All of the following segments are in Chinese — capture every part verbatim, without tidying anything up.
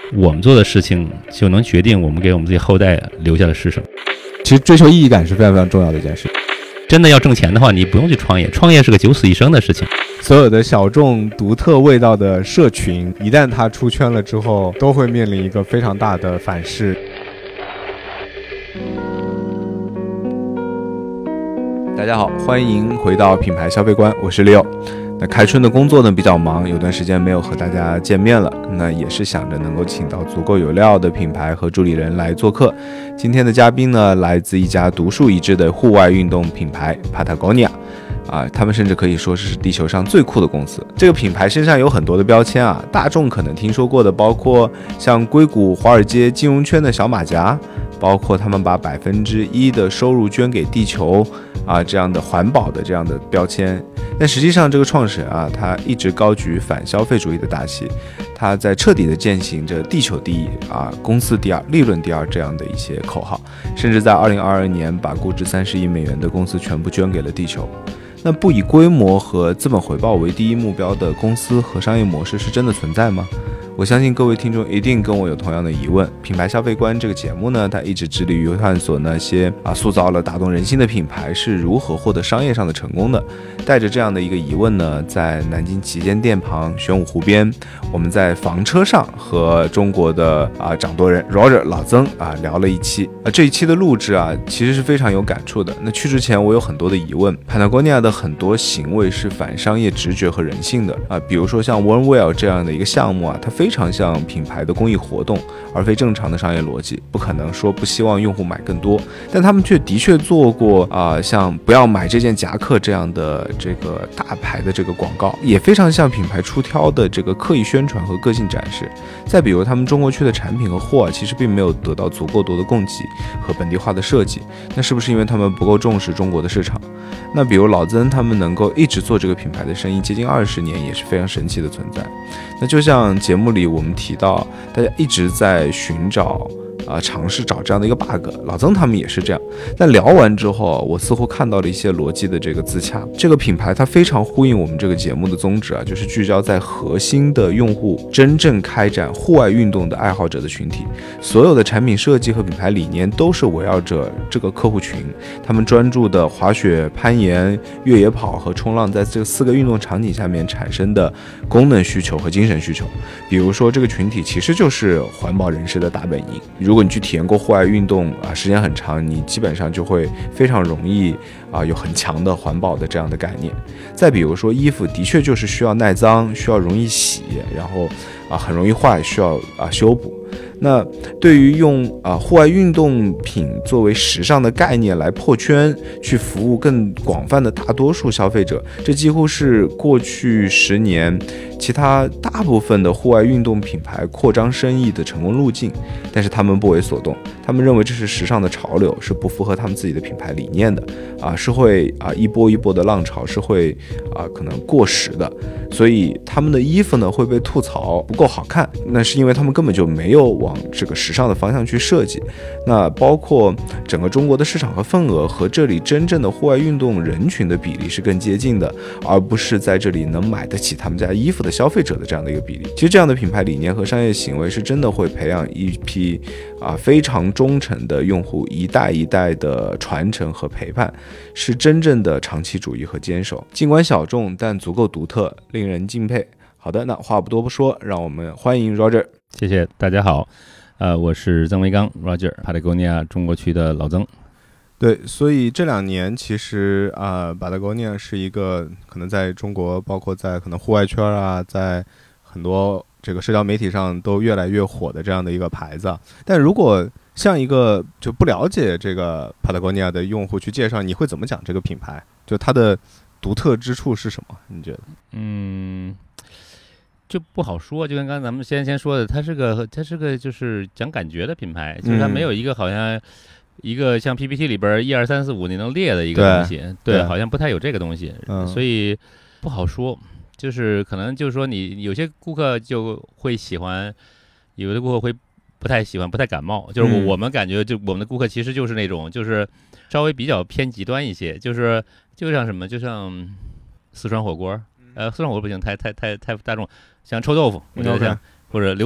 我们做的事情就能决定我们给我们自己后代留下的是什么。 其实追求意义感是非常非常重要的一件事。 真的要挣钱的话，你不用去创业，创业是个九死一生的事情。 所有的小众独特味道的社群，一旦它出圈了之后，都会面临一个非常大的反噬。大家好，欢迎回到品牌消费观，我是 Leo。那开春的工作呢比较忙，有段时间没有和大家见面了，那也是想着能够请到足够有料的品牌和助理人来做客。今天的嘉宾呢，来自一家独树一帜的户外运动品牌 Patagonia。啊，他们甚至可以说是地球上最酷的公司。这个品牌身上有很多的标签啊，大众可能听说过的，包括像硅谷华尔街金融圈的小马甲，包括他们把百分之一的收入捐给地球啊这样的环保的这样的标签。但实际上，这个创始人啊，他一直高举反消费主义的大旗，他在彻底的践行着地球第一啊，公司第二，利润第二这样的一些口号，甚至在二零二二年把估值三十亿美元的公司全部捐给了地球。那不以规模和资本回报为第一目标的公司和商业模式是真的存在吗？我相信各位听众一定跟我有同样的疑问。品牌消费观这个节目呢，它一直致力于探索那些啊塑造了打动人心的品牌是如何获得商业上的成功的。带着这样的一个疑问呢，在南京旗舰店旁玄武湖边，我们在房车上和中国的啊掌舵人 Roger 老曾啊聊了一期。啊这一期的录制啊，其实是非常有感触的。那去之前我有很多的疑问 ，Patagonia 的很多行为是反商业直觉和人性的啊，比如说像 OneWell 这样的一个项目啊，它非常像品牌的公益活动，而非正常的商业逻辑，不可能说不希望用户买更多，但他们却的确做过啊、呃，像不要买这件夹克这样的这个大牌的这个广告，也非常像品牌出挑的这个刻意宣传和个性展示。再比如他们中国区的产品和货啊，其实并没有得到足够多的供给和本地化的设计，那是不是因为他们不够重视中国的市场？那比如老曾他们能够一直做这个品牌的生意接近二十年，也是非常神奇的存在。那就像节目里我们提到，大家一直在寻找啊、呃，尝试找这样的一个 bug， 老曾他们也是这样。但聊完之后，我似乎看到了一些逻辑的这个自洽。这个品牌它非常呼应我们这个节目的宗旨啊，就是聚焦在核心的用户真正开展户外运动的爱好者的群体。所有的产品设计和品牌理念都是围绕着这个客户群，他们专注的滑雪、攀岩、越野跑和冲浪，在这四个运动场景下面产生的功能需求和精神需求。比如说，这个群体其实就是环保人士的大本营。如果你去体验过户外运动啊，时间很长，你基本上就会非常容易啊有很强的环保的这样的概念。再比如说，衣服的确就是需要耐脏，需要容易洗，然后啊很容易坏，需要啊修补。那对于用啊户外运动品作为时尚的概念来破圈，去服务更广泛的大多数消费者，这几乎是过去十年其他大部分的户外运动品牌扩张生意的成功路径。但是他们不为所动，他们认为这是时尚的潮流，是不符合他们自己的品牌理念的啊，是会啊一波一波的浪潮，是会啊可能过时的。所以他们的衣服呢会被吐槽不够好看，那是因为他们根本就没有往这个时尚的方向去设计。那包括整个中国的市场和份额和这里真正的户外运动人群的比例是更接近的，而不是在这里能买得起他们家衣服的消费者的这样的一个比例。其实这样的品牌理念和商业行为是真的会培养一批啊非常忠诚的用户，一代一代的传承和陪伴，是真正的长期主义和坚守。尽管小众，但足够独特，令人敬佩。好的，那话不多不说，让我们欢迎 Roger。 谢谢大家好，呃，我是曾维刚 Roger， Patagonia 中国区的老曾。 对，所以这两年其实啊、呃、，Patagonia 是一个可能在中国，包括在可能户外圈啊，在很多这个社交媒体上都越来越火的这样的一个牌子。但如果像一个就不了解这个 Patagonia 的用户去介绍，你会怎么讲这个品牌？就它的独特之处是什么？你觉得？ 嗯，就不好说。就跟刚才咱们先先说的，它是个它是个就是讲感觉的品牌，就是它没有一个好像一个像 P P T 里边一二三四五你能列的一个东西，对，对好像不太有这个东西，嗯、所以不好说。就是可能就是说你有些顾客就会喜欢，有的顾客会不太喜欢，不太感冒。就是我、嗯、我们感觉就我们的顾客其实就是那种就是稍微比较偏极端一些，就是就像什么，就像四川火锅，呃，四川火锅不行，太太太太大众，像臭豆腐，我觉得像、okay. 或者榴莲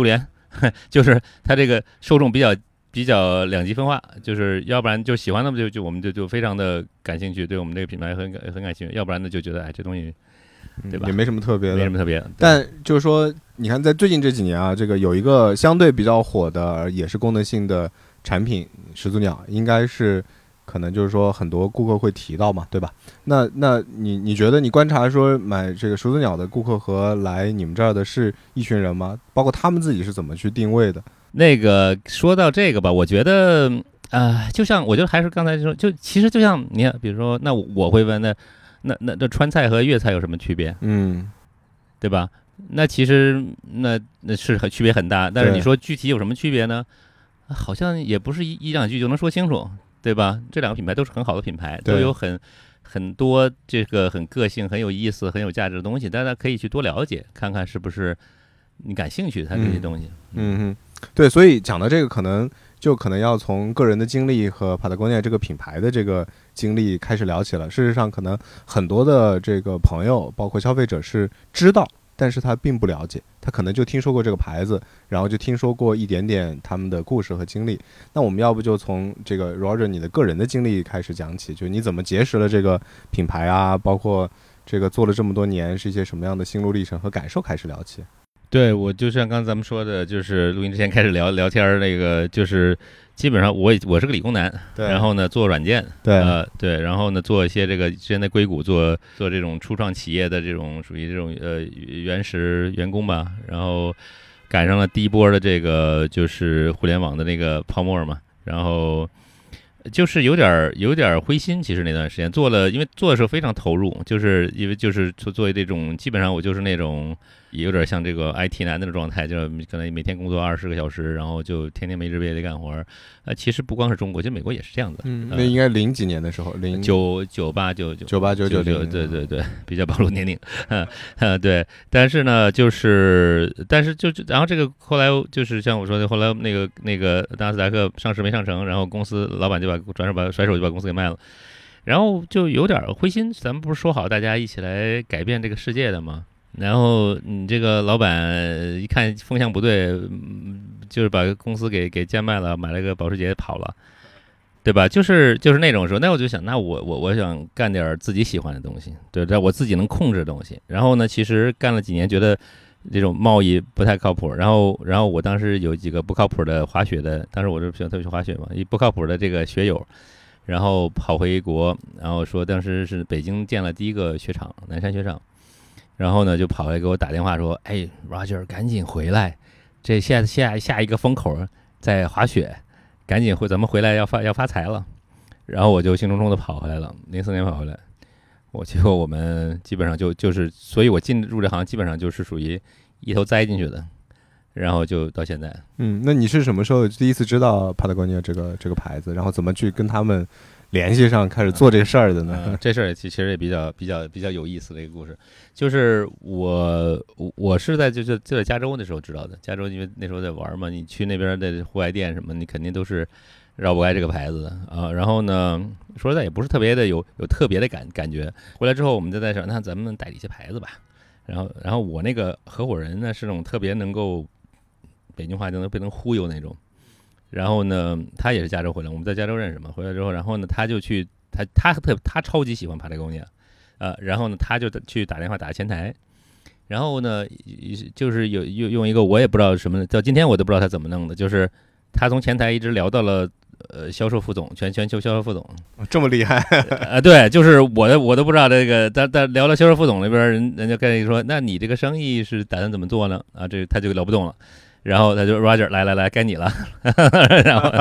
就是它这个受众比较比较两极分化，就是要不然就喜欢的就就我们就就非常的感兴趣，对我们这个品牌很很感兴趣，要不然呢就觉得哎这东西对吧也没什么特别的， 没什么特别的。 但就是说，你看在最近这几年啊，这个有一个相对比较火的，也是功能性的产品，始祖鸟，应该是可能就是说很多顾客会提到嘛，对吧？那那你你觉得你观察说买这个始祖鸟的顾客和来你们这儿的是一群人吗？包括他们自己是怎么去定位的？ 那个说到这个吧，我觉得啊、呃，就像我觉得还是刚才说，就其实就像你看，比如说，那我会问，那那那那川菜和粤菜有什么区别？ 嗯， 对吧？那其实那那是很区别很大，但是你说具体有什么区别呢？好像也不是一一两句就能说清楚，对吧？这两个品牌都是很好的品牌，都有很很多这个很个性、很有意思、很有价值的东西，大家可以去多了解，看看是不是你感兴趣它这些东西。 嗯嗯，对，所以讲到这个，可能就可能要从个人的经历和 Patagonia 这个品牌的这个经历开始聊起了。事实上，可能很多的这个朋友，包括消费者是知道，但是他并不了解，他可能就听说过这个牌子，然后就听说过一点点他们的故事和经历。那我们要不就从这个 Roger 你的个人的经历开始讲起，就你怎么结识了这个品牌啊，包括这个做了这么多年是一些什么样的心路历程和感受开始聊起。 对，我就像刚才咱们说的，就是录音之前开始聊聊天，那个就是基本上我我是个理工男，然后呢做软件， 对， 呃对，然后呢做一些这个之前在硅谷做做这种初创企业的这种属于这种呃原始员工吧，然后赶上了第一波的这个就是互联网的那个泡沫嘛，然后就是有点有点灰心，其实那段时间做了，因为做的时候非常投入，就是因为就是做作为这种基本上我就是那种。也有点像这个 I T 男的那种状态，就可能每天工作二十个小时，然后就天天没日没夜的干活。呃，其实不光是中国，其实美国也是这样子。 嗯，那应该零几年的时候，零九九八九九九八九九零， 对对对，比较暴露年龄。嗯嗯，对。但是呢，就是但是就然后这个后来就是像我说的，后来那个那个纳斯达克上市没上成，然后公司老板就把转手把甩手就把公司给卖了，然后就有点灰心。咱们不是说好大家一起来改变这个世界的吗？然后你这个老板一看风向不对，就是把公司给给贱卖了，买了个保时捷跑了，对吧？就是就是那种时候，那我就想，那我我我想干点自己喜欢的东西，对，这我自己能控制的东西。然后呢，其实干了几年，觉得这种贸易不太靠谱。然后然后我当时有几个不靠谱的滑雪的，当时我就喜欢特别去滑雪嘛，一不靠谱的这个学友，然后跑回国，然后说当时是北京建了第一个雪场，南山雪场。然后呢，就跑来给我打电话说：“哎 ，Roger， 赶紧回来，这下下下一个风口在滑雪，赶紧回，咱们回来要发要发财了。”然后我就兴冲冲的跑回来了，零四年跑回来，我结果我们基本上就就是，所以我进入这行基本上就是属于一头栽进去的，然后就到现在。 嗯，那你是什么时候第一次知道 Patagonia 这个这个牌子，然后怎么去跟他们联系上开始做这个事儿的呢？ 嗯、这事儿其实也比较比较比较有意思的一个故事，就是我我是在就是就在加州那时候知道的。加州因为那时候在玩嘛，你去那边的户外店什么，你肯定都是绕不开这个牌子的啊。然后呢，说实在也不是特别的有有特别的感感觉。回来之后，我们就在想，那咱们代理一些牌子吧。然后然后我那个合伙人呢是那种特别能够北京话就能被能忽悠那种。然后呢，他也是加州回来，我们在加州认识嘛。回来之后，然后呢，他就去他他特他超级喜欢Patagonia，呃，然后呢，他就去打电话打前台，然后呢，就是有用用一个我也不知道什么，到今天我都不知道他怎么弄的，就是他从前台一直聊到了呃销售副总，全全球销售副总， 这么厉害呃，对，就是我的我都不知道这个，但但聊到销售副总那边，人人家跟你说，那你这个生意是打算怎么做呢？啊，这他就聊不动了。然后他就 Roger 来来来，该你了。然后，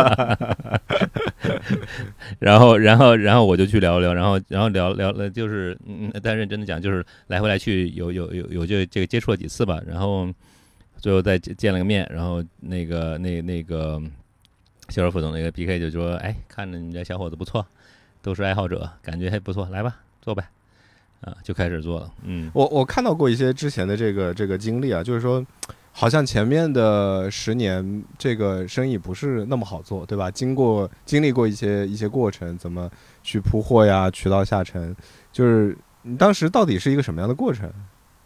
然后，然后，然后我就去聊聊，然后，然后聊聊了，就是嗯，但认真的讲，就是来回来去有有有有就这个接触了几次吧，然后最后再见了个面，然后那个那那个销售副总那个 P K 就说，哎，看着你这小伙子不错，都是爱好者，感觉还不错，来吧，做呗。啊，就开始做了。嗯， 我我看到过一些之前的这个这个经历啊，就是说。好像前面的十年，这个生意不是那么好做，对吧？经过经历过一些一些过程，怎么去铺货呀，渠道下沉，就是你当时到底是一个什么样的过程？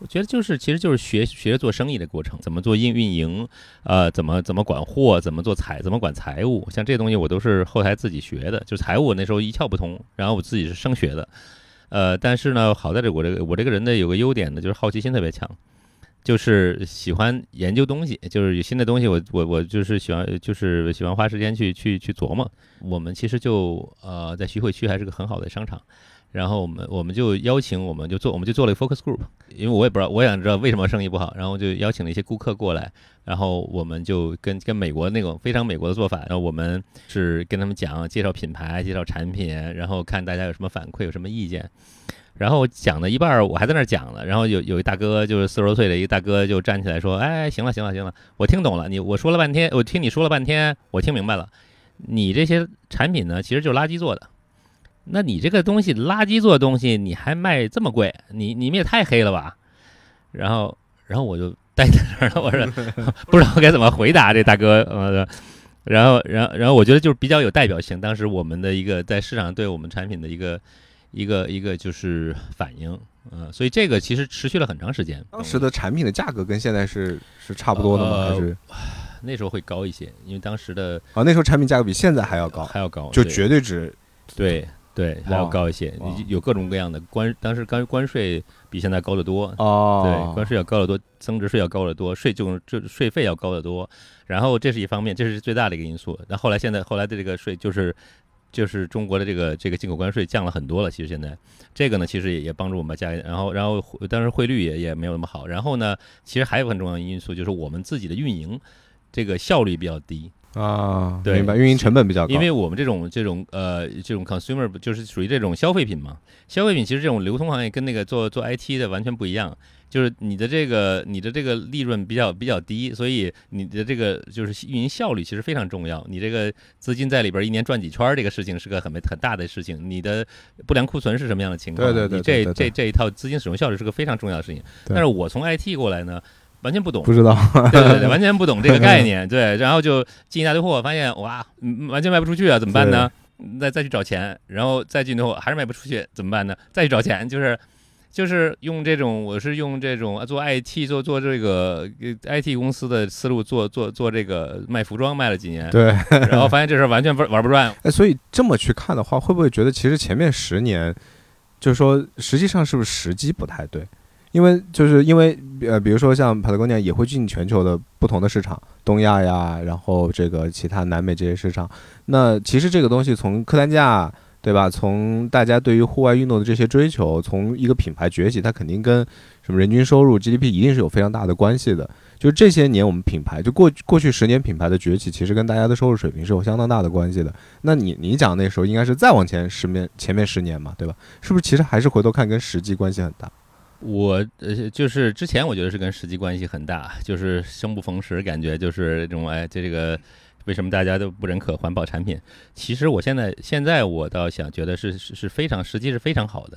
我觉得就是其实就是学学做生意的过程，怎么做运运营，呃，怎么怎么管货，怎么做财，怎么管财务，像这些东西我都是后台自己学的，就财务我那时候一窍不通，然后我自己是生学的，呃，但是呢，好在这我这个我这个人呢有个优点呢，就是好奇心特别强。就是喜欢研究东西，就是有新的东西我，我我我就是喜欢，就是喜欢花时间去去去琢磨。我们其实就呃在徐汇区还是个很好的商场，然后我们我们就邀请，我们就做我们就做了一个 focus group， 因为我也不知道，我想知道为什么生意不好，然后就邀请了一些顾客过来，然后我们就跟跟美国那种非常美国的做法，然后我们是跟他们讲介绍品牌、介绍产品，然后看大家有什么反馈、有什么意见。然后讲到一半，我还在那儿讲了，然后有有一大哥，就是四十多岁的一个大哥，就站起来说：“哎，行了，行了，行了，我听懂了，你我说了半天，我听你说了半天，我听明白了。你这些产品呢，其实就是垃圾做的。那你这个东西，垃圾做的东西，你还卖这么贵，你你们也太黑了吧？”然后，然后我就呆在那儿了，我说不知道该怎么回答这大哥，呃，然后，然后，然后我觉得就是比较有代表性，当时我们的一个在市场对我们产品的一个。一个一个就是反应，嗯、呃，所以这个其实持续了很长时间。 当时的产品的价格跟现在是是差不多的吗？ 呃、 还是那时候会高一些？因为当时的啊，那时候产品价格比现在还要高， 还要高， 就绝对值， 对对，还要高一些。有各种各样的关，当时关关税比现在高得多哦， 对，关税要高得多，增值税要高得多，税就这税费要高得多。然后这是一方面，这是最大的一个因素。那后来现在后来的这个税就是。就是中国的这个这个进口关税降了很多了，其实现在这个呢，其实也也帮助我们把价格，然后然后当时汇率也也没有那么好，然后呢，其实还有很重要的因素就是我们自己的运营这个效率比较低啊， 对， 明白，运营成本比较高， 因为我们这种这种呃这种 consumer 就是属于这种消费品嘛，消费品其实这种流通行业跟那个做做 I T 的完全不一样。就是你的这个你的这个利润比较比较低，所以你的这个就是运营效率其实非常重要。你这个资金在里边一年转几圈，这个事情是个很很大的事情。你的不良库存是什么样的情况？ 对对对，对你这这这一套资金使用效率是个非常重要的事情。但是我从 I T 过来呢，完全不懂， 不知道， 对对对，完全不懂这个概念。对，然后就进一大堆货，发现哇，完全卖不出去啊，怎么办呢？再再去找钱，然后再进货还是卖不出去，怎么办呢？再去找钱，就是。就是用这种，我是用这种做 I T 做做这个 I T 公司的思路做做做这个卖服装卖了几年， 对， 然后发现这事完全玩不转。 哎，所以这么去看的话，会不会觉得其实前面十年，就是说实际上是不是时机不太对？因为就是因为呃，比如说像 Patagonia 也会进全球的不同的市场，东亚呀，然后这个其他南美这些市场。那其实这个东西从客单价。对吧？从大家对于户外运动的这些追求，从一个品牌崛起，它肯定跟什么人均收入、G D P 一定是有非常大的关系的。就这些年我们品牌，就过过去十年品牌的崛起，其实跟大家的收入水平是有相当大的关系的。那你你讲那时候应该是再往前十年前面十年嘛，对吧？是不是其实还是回头看跟时机关系很大？ 我呃就是之前我觉得是跟时机关系很大，就是生不逢时，感觉就是这种哎这个。为什么大家都不认可环保产品？其实我现在现在我倒想觉得是是是非常时机是非常好的。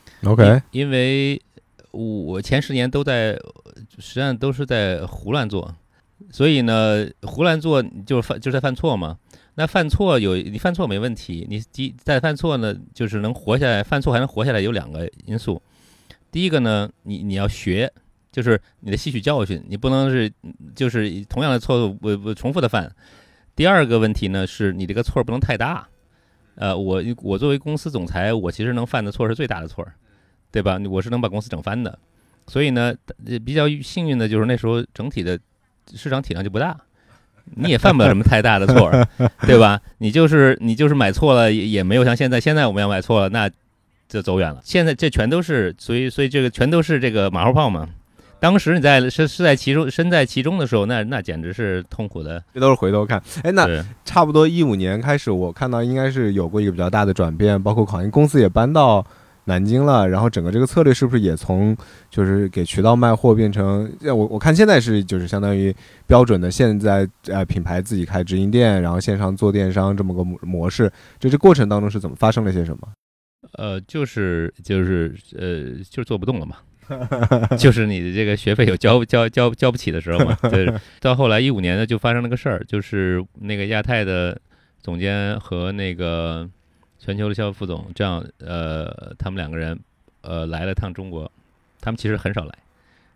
OK， 因为我前十年都在实际上都是在胡乱做，所以呢胡乱做就是犯就是在犯错嘛。那犯错有你犯错没问题，你第在犯错呢就是能活下来，犯错还能活下来有两个因素。第一个呢，你你要学。就是你的吸取教训，你不能是就是同样的错误不不重复的犯。第二个问题呢，是你这个错不能太大。呃，我我作为公司总裁，我其实能犯的错是最大的错，对吧？我是能把公司整翻的。所以呢，比较幸运的就是那时候整体的市场体量就不大，你也犯不了什么太大的错，对吧？你就是你就是买错了，也也没有像现在，现在我们要买错了，那就走远了。现在这全都是，所以所以这个全都是这个马后炮嘛。当时你在是是在其中身在其中的时候，那那简直是痛苦的。 这都是回头看。哎，那差不多一五年开始，我看到应该是有过一个比较大的转变，包括好像公司也搬到南京了，然后整个这个策略是不是也从就是给渠道卖货变成我我看现在是就是相当于标准的现在呃品牌自己开直营店，然后线上做电商这么个模式，这这过程当中是怎么发生了些什么？ 呃，就是就是呃就是做不动了嘛。就是你的这个学费有交交交交不起的时候嘛，就是到后来一五年呢，就发生了个事儿，就是那个亚太的总监和那个全球的销售副总，这样呃，他们两个人呃来了趟中国，他们其实很少来，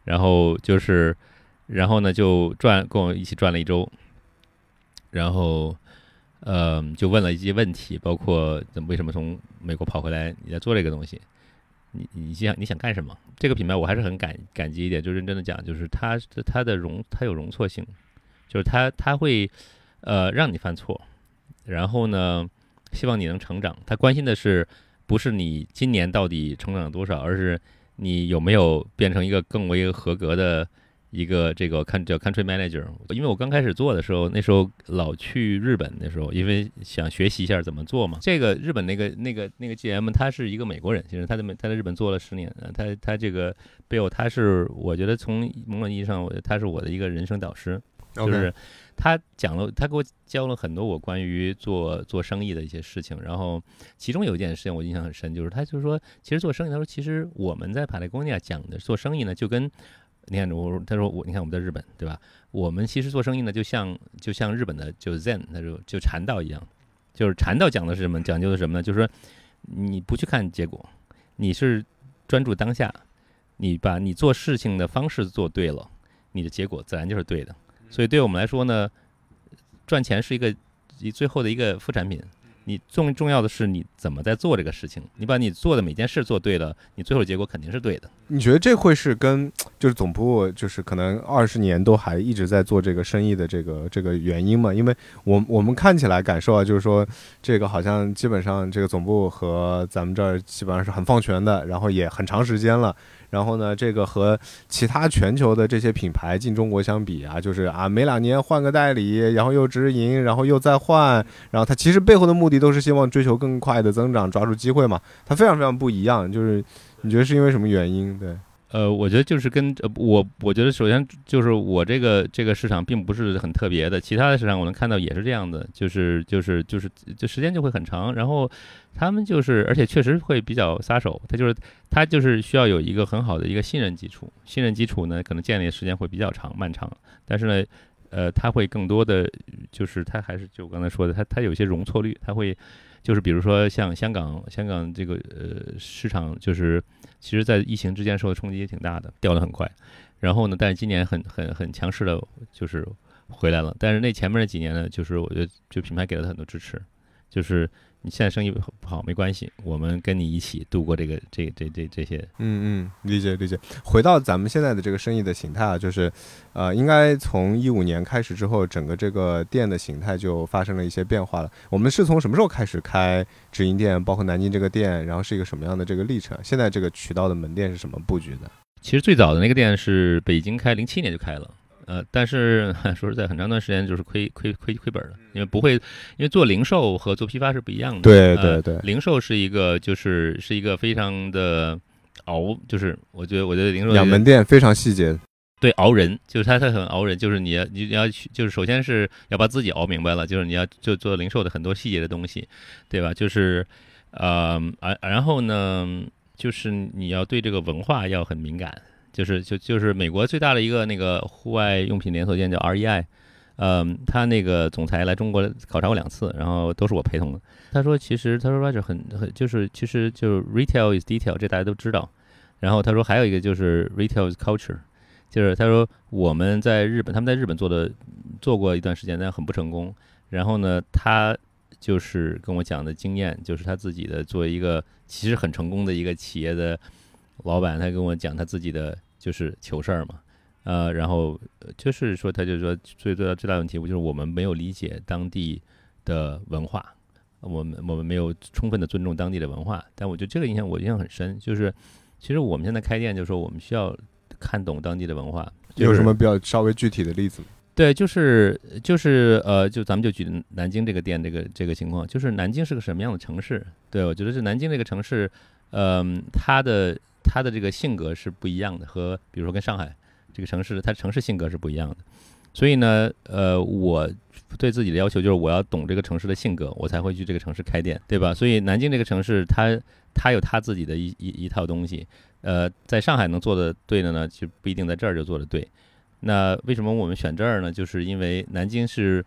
然后就是，然后呢就转跟我一起转了一周，然后呃就问了一些问题，包括为什么从美国跑回来，你在做这个东西，你你想你想干什么？这个品牌我还是很感感激一点，就认真的讲，就是它它的容它有容错性，就是它它会呃让你犯错，然后呢希望你能成长。他关心的是不是你今年到底成长了多少，而是你有没有变成一个更为合格的一个这个看叫 country manager。因为我刚开始做的时候，那时候老去日本，那时候因为想学习一下怎么做嘛。这个日本那个那个那个 G M 他是一个美国人，其实他在他在日本做了十年，他他这个 Bill 他是我觉得从某种意义上，我他是我的一个人生导师，就是他讲了，他给我教了很多我关于做做生意的一些事情。然后其中有一件事情我印象很深，就是他就是说，其实做生意，他说其实我们在帕莱贡尼亚讲的做生意呢，就跟你看我他说我你看我们在日本对吧？我们其实做生意呢，就像就像日本的就 Zen， 他说就禅道一样，就是禅道讲的是什么？讲究的是什么呢？就是说你不去看结果，你是专注当下，你把你做事情的方式做对了，你的结果自然就是对的。所以对我们来说呢，赚钱是一个最后的一个副产品，你重重要的是你怎么在做这个事情，你把你做的每件事做对了，你最后的结果肯定是对的。 你觉得这会是跟就是总部就是可能二十年都还一直在做这个生意的这个这个原因吗？因为我我们看起来感受啊，就是说这个好像基本上这个总部和咱们这儿基本上是很放权的，然后也很长时间了。然后呢，这个和其他全球的这些品牌进中国相比啊，就是啊每两年换个代理，然后又直营，然后又再换，然后它其实背后的目的都是希望追求更快的增长，抓住机会嘛。它非常非常不一样，就是你觉得是因为什么原因？对。 呃，我觉得就是跟呃我，我觉得首先就是我这个这个市场并不是很特别的，其他的市场我能看到也是这样的，就是就是就是就时间就会很长，然后他们就是而且确实会比较撒手，他就是他就是需要有一个很好的一个信任基础，信任基础呢可能建立的时间会比较长漫长，但是呢，呃，他会更多的就是他还是就我刚才说的，他他有一些容错率，他会。就是比如说像香港，香港这个呃市场，就是其实在疫情之间受的冲击也挺大的，掉得很快。然后呢，但是今年很很很强势的，就是回来了。但是那前面那几年呢，就是我觉得就品牌给了很多支持，就是你现在生意不好没关系，我们跟你一起度过这个这这这这些。 嗯嗯，理解理解。回到咱们现在的这个生意的形态啊，就是呃，应该从一五年开始之后，整个这个店的形态就发生了一些变化了。我们是从什么时候开始开直营店，包括南京这个店，然后是一个什么样的这个历程？现在这个渠道的门店是什么布局的？ 其实最早的那个店是北京开，零七年就开了。呃，但是说实在，很长一段时间就是亏亏亏亏本了，因为不会，因为做零售和做批发是不一样的。 对对对， 呃、零售是一个就是是一个非常的熬，就是我觉得我觉得零售两门店非常细节。 对，熬人就是他他很熬人，就是你要你要去，就是首先是要把自己熬明白了，就是你要就做零售的很多细节的东西，对吧？就是呃啊，然后呢，就是你要对这个文化要很敏感。就是就就是美国最大的一个那个户外用品连锁店叫 R E I， 嗯，他那个总裁来中国考察过两次，然后都是我陪同的。他说其实他说 Roger 很很就是其实就是 retail is detail， 这大家都知道。然后他说还有一个就是 retail is culture， 就是他说我们在日本，他们在日本做的做过一段时间，但很不成功。然后呢，他就是跟我讲的经验，就是他自己的作为一个其实很成功的一个企业的老板，他跟我讲他自己的就是糗事儿嘛，呃，然后就是说，他就说最最大最大问题，就是我们没有理解当地的文化，我们我们没有充分的尊重当地的文化。但我觉得这个印象我印象很深，就是其实我们现在开店，就是说我们需要看懂当地的文化。就是、 有什么比较稍微具体的例子吗？ 对，就是就是呃，就咱们就举南京这个店这个这个情况，就是南京是个什么样的城市？对，我觉得是南京这个城市，嗯、呃，它的。他的这个性格是不一样的，和比如说跟上海这个城市，它城市性格是不一样的。所以呢，呃，我对自己的要求就是我要懂这个城市的性格，我才会去这个城市开店，对吧？所以南京这个城市，它它有它自己的一一一套东西。呃，在上海能做的对的呢，就不一定在这儿就做的对。那为什么我们选这儿呢？就是因为南京是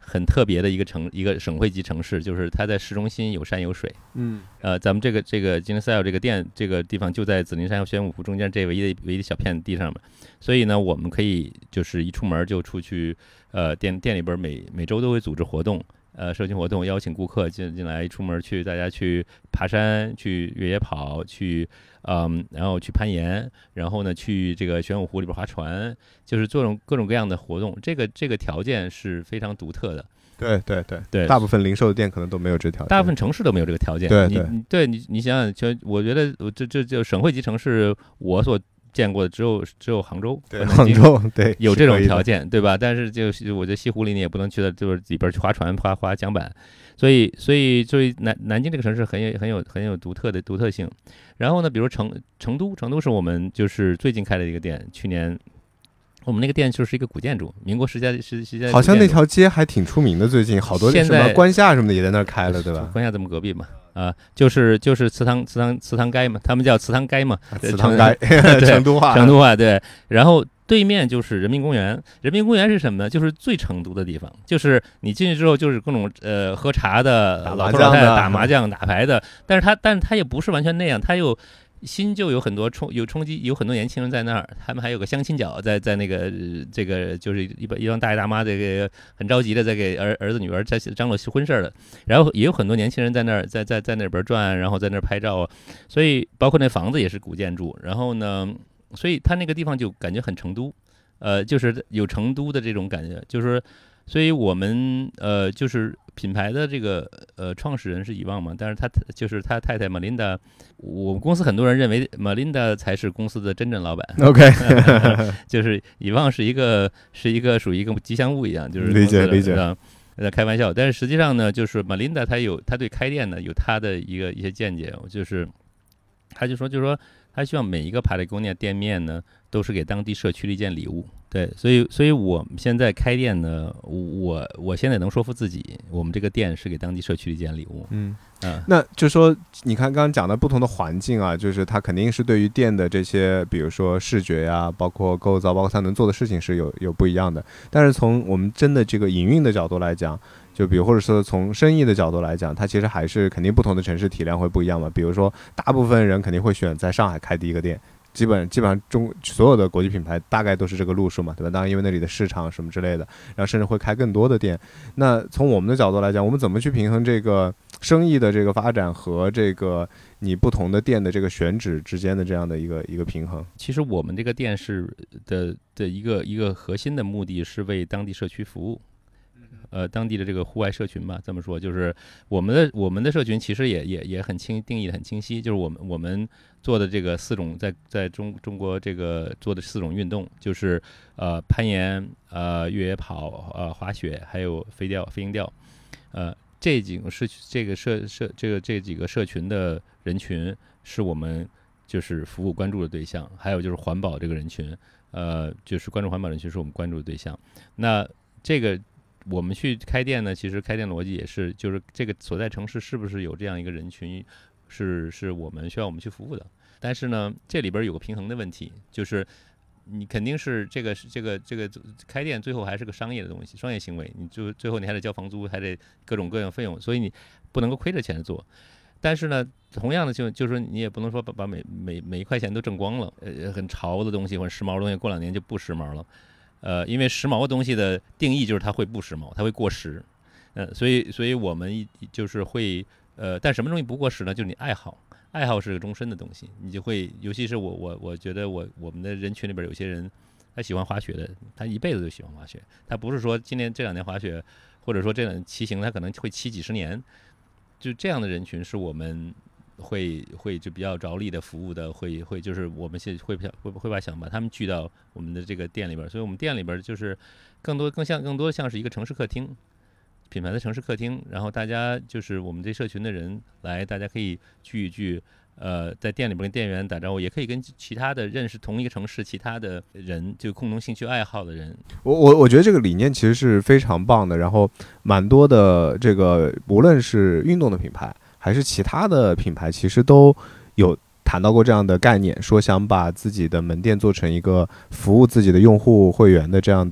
很特别的一个城，一个省会级城市，就是它在市中心有山有水。 嗯， 呃，咱们这个这个金塞尔这个店这个地方就在紫林山和玄武湖中间这唯一的唯一的小片地上嘛，所以呢，我们可以就是一出门就出去，呃，店店里边每每周都会组织活动。呃，社群活动邀请顾客进进来，出门去大家去爬山，去越野跑，去嗯，然后去攀岩，然后呢去这个玄武湖里边划船，就是做种各种各样的活动。这个这个条件是非常独特的。 对对对对， 大部分零售的店可能都没有这条件， 大部分城市都没有这个条件。 对对， 你对你你想想，就我觉得这这就省会级城市，我所见过的只有只有杭州， 对杭州对有这种条件，对吧？但是就是我觉得西湖里你也不能去的，就是里边去划船、划划桨板，所以所以所以南南京这个城市很有很有很有独特的独特性。然后呢，比如成成都，成都是我们就是最近开的一个店，去年。我们那个店就是一个古建筑，民国时代时时代， 好像那条街还挺出名的，最近好多什么关夏什么的也在那儿开了，对吧？ 关夏在我们隔壁嘛，啊、呃，就是就是祠堂祠堂祠堂街嘛，他们叫祠堂街嘛， 祠堂街，成都话， 成都话对。然后对面就是人民公园，人民公园是什么呢？就是最成都的地方，就是你进去之后就是各种呃喝茶的、老头老太太打麻将、打牌的，但是他但是他也不是完全那样，他又。新就有很多冲有冲击，有很多年轻人在那儿，他们还有个相亲角在在那个、呃、这个就是一帮一帮大爷大妈这个很着急的在给儿儿子女儿在张罗婚事的，然后也有很多年轻人在那儿在在在那边转，然后在那儿拍照，所以包括那房子也是古建筑，然后呢，所以他那个地方就感觉很成都，呃，就是有成都的这种感觉，就是。所以我们呃就是品牌的这个呃创始人是遗忘嘛，但是他就是他太太 Melinda， 我们公司很多人认为 Melinda 才是公司的真正老板。 OK， 就是遗忘是一个是一个属于一个吉祥物一样，就是理解理解。 在开玩笑，但是实际上呢，就是 Melinda 他有他对开店呢有他的一个一些见解，就是他就说就是说他希望每一个 Patagonia 店面呢都是给当地社区的一件礼物。对，所以，所以我们现在开店呢，我我现在能说服自己，我们这个店是给当地社区的一件礼物。 嗯嗯，那就说，你看刚刚讲的不同的环境啊，就是它肯定是对于店的这些，比如说视觉呀、啊，包括构造，包括它能做的事情是有有不一样的。但是从我们真的这个营运的角度来讲，就比如或者说从生意的角度来讲，它其实还是肯定不同的城市体量会不一样嘛。比如说，大部分人肯定会选在上海开第一个店。基本基本上中所有的国际品牌大概都是这个路数嘛，对吧？当然因为那里的市场什么之类的，然后甚至会开更多的店。那从我们的角度来讲，我们怎么去平衡这个生意的这个发展和这个你不同的店的这个选址之间的这样的一个一个平衡？ 其实我们这个店是的的一个一个核心的目的是为当地社区服务。呃，当地的这个户外社群吧，这么说就是我们的我们的社群其实也也也很清定义的很清晰，就是我们我们做的这个四种在在中中国这个做的四种运动，就是呃攀岩、呃越野跑、呃滑雪，还有飞钓、飞行钓，呃这几个社这个社社这个这几个社群的人群是我们就是服务关注的对象，还有就是环保这个人群，呃就是关注环保人群是我们关注的对象。那这个。我们去开店呢，其实开店逻辑也是，就是这个所在城市是不是有这样一个人群，是是我们需要我们去服务的。但是呢，这里边有个平衡的问题，就是你肯定是这个这个这个开店最后还是个商业的东西，商业行为，你就最后你还得交房租，还得各种各样费用，所以你不能够亏着钱做。但是呢，同样的就就是说你也不能说把把每每每一块钱都挣光了，呃，很潮的东西或者时髦的东西，过两年就不时髦了。呃，因为时髦的东西的定义就是它会不时髦，它会过时，嗯、呃，所以，所以我们就是会，呃，但什么东西不过时呢？就是你爱好，爱好是个终身的东西，你就会，尤其是我，我，我觉得我我们的人群里边有些人，他喜欢滑雪的，他一辈子就喜欢滑雪，他不是说今年这两年滑雪，或者说这两骑行，他可能会骑几十年，就这样的人群是我们。会会就比较着力的服务的，会会就是我们现在会会会把想把他们聚到我们的这个店里边，所以我们店里边就是更多更像更多像是一个城市客厅，品牌的城市客厅，然后大家就是我们这社群的人来，大家可以聚一聚，呃，在店里边跟店员打招呼，也可以跟其他的认识同一个城市其他的人，就共同兴趣爱好的人。 我我我觉得这个理念其实是非常棒的，然后蛮多的这个无论是运动的品牌。还是其他的品牌其实都有谈到过这样的概念，说想把自己的门店做成一个服务自己的用户会员的这样的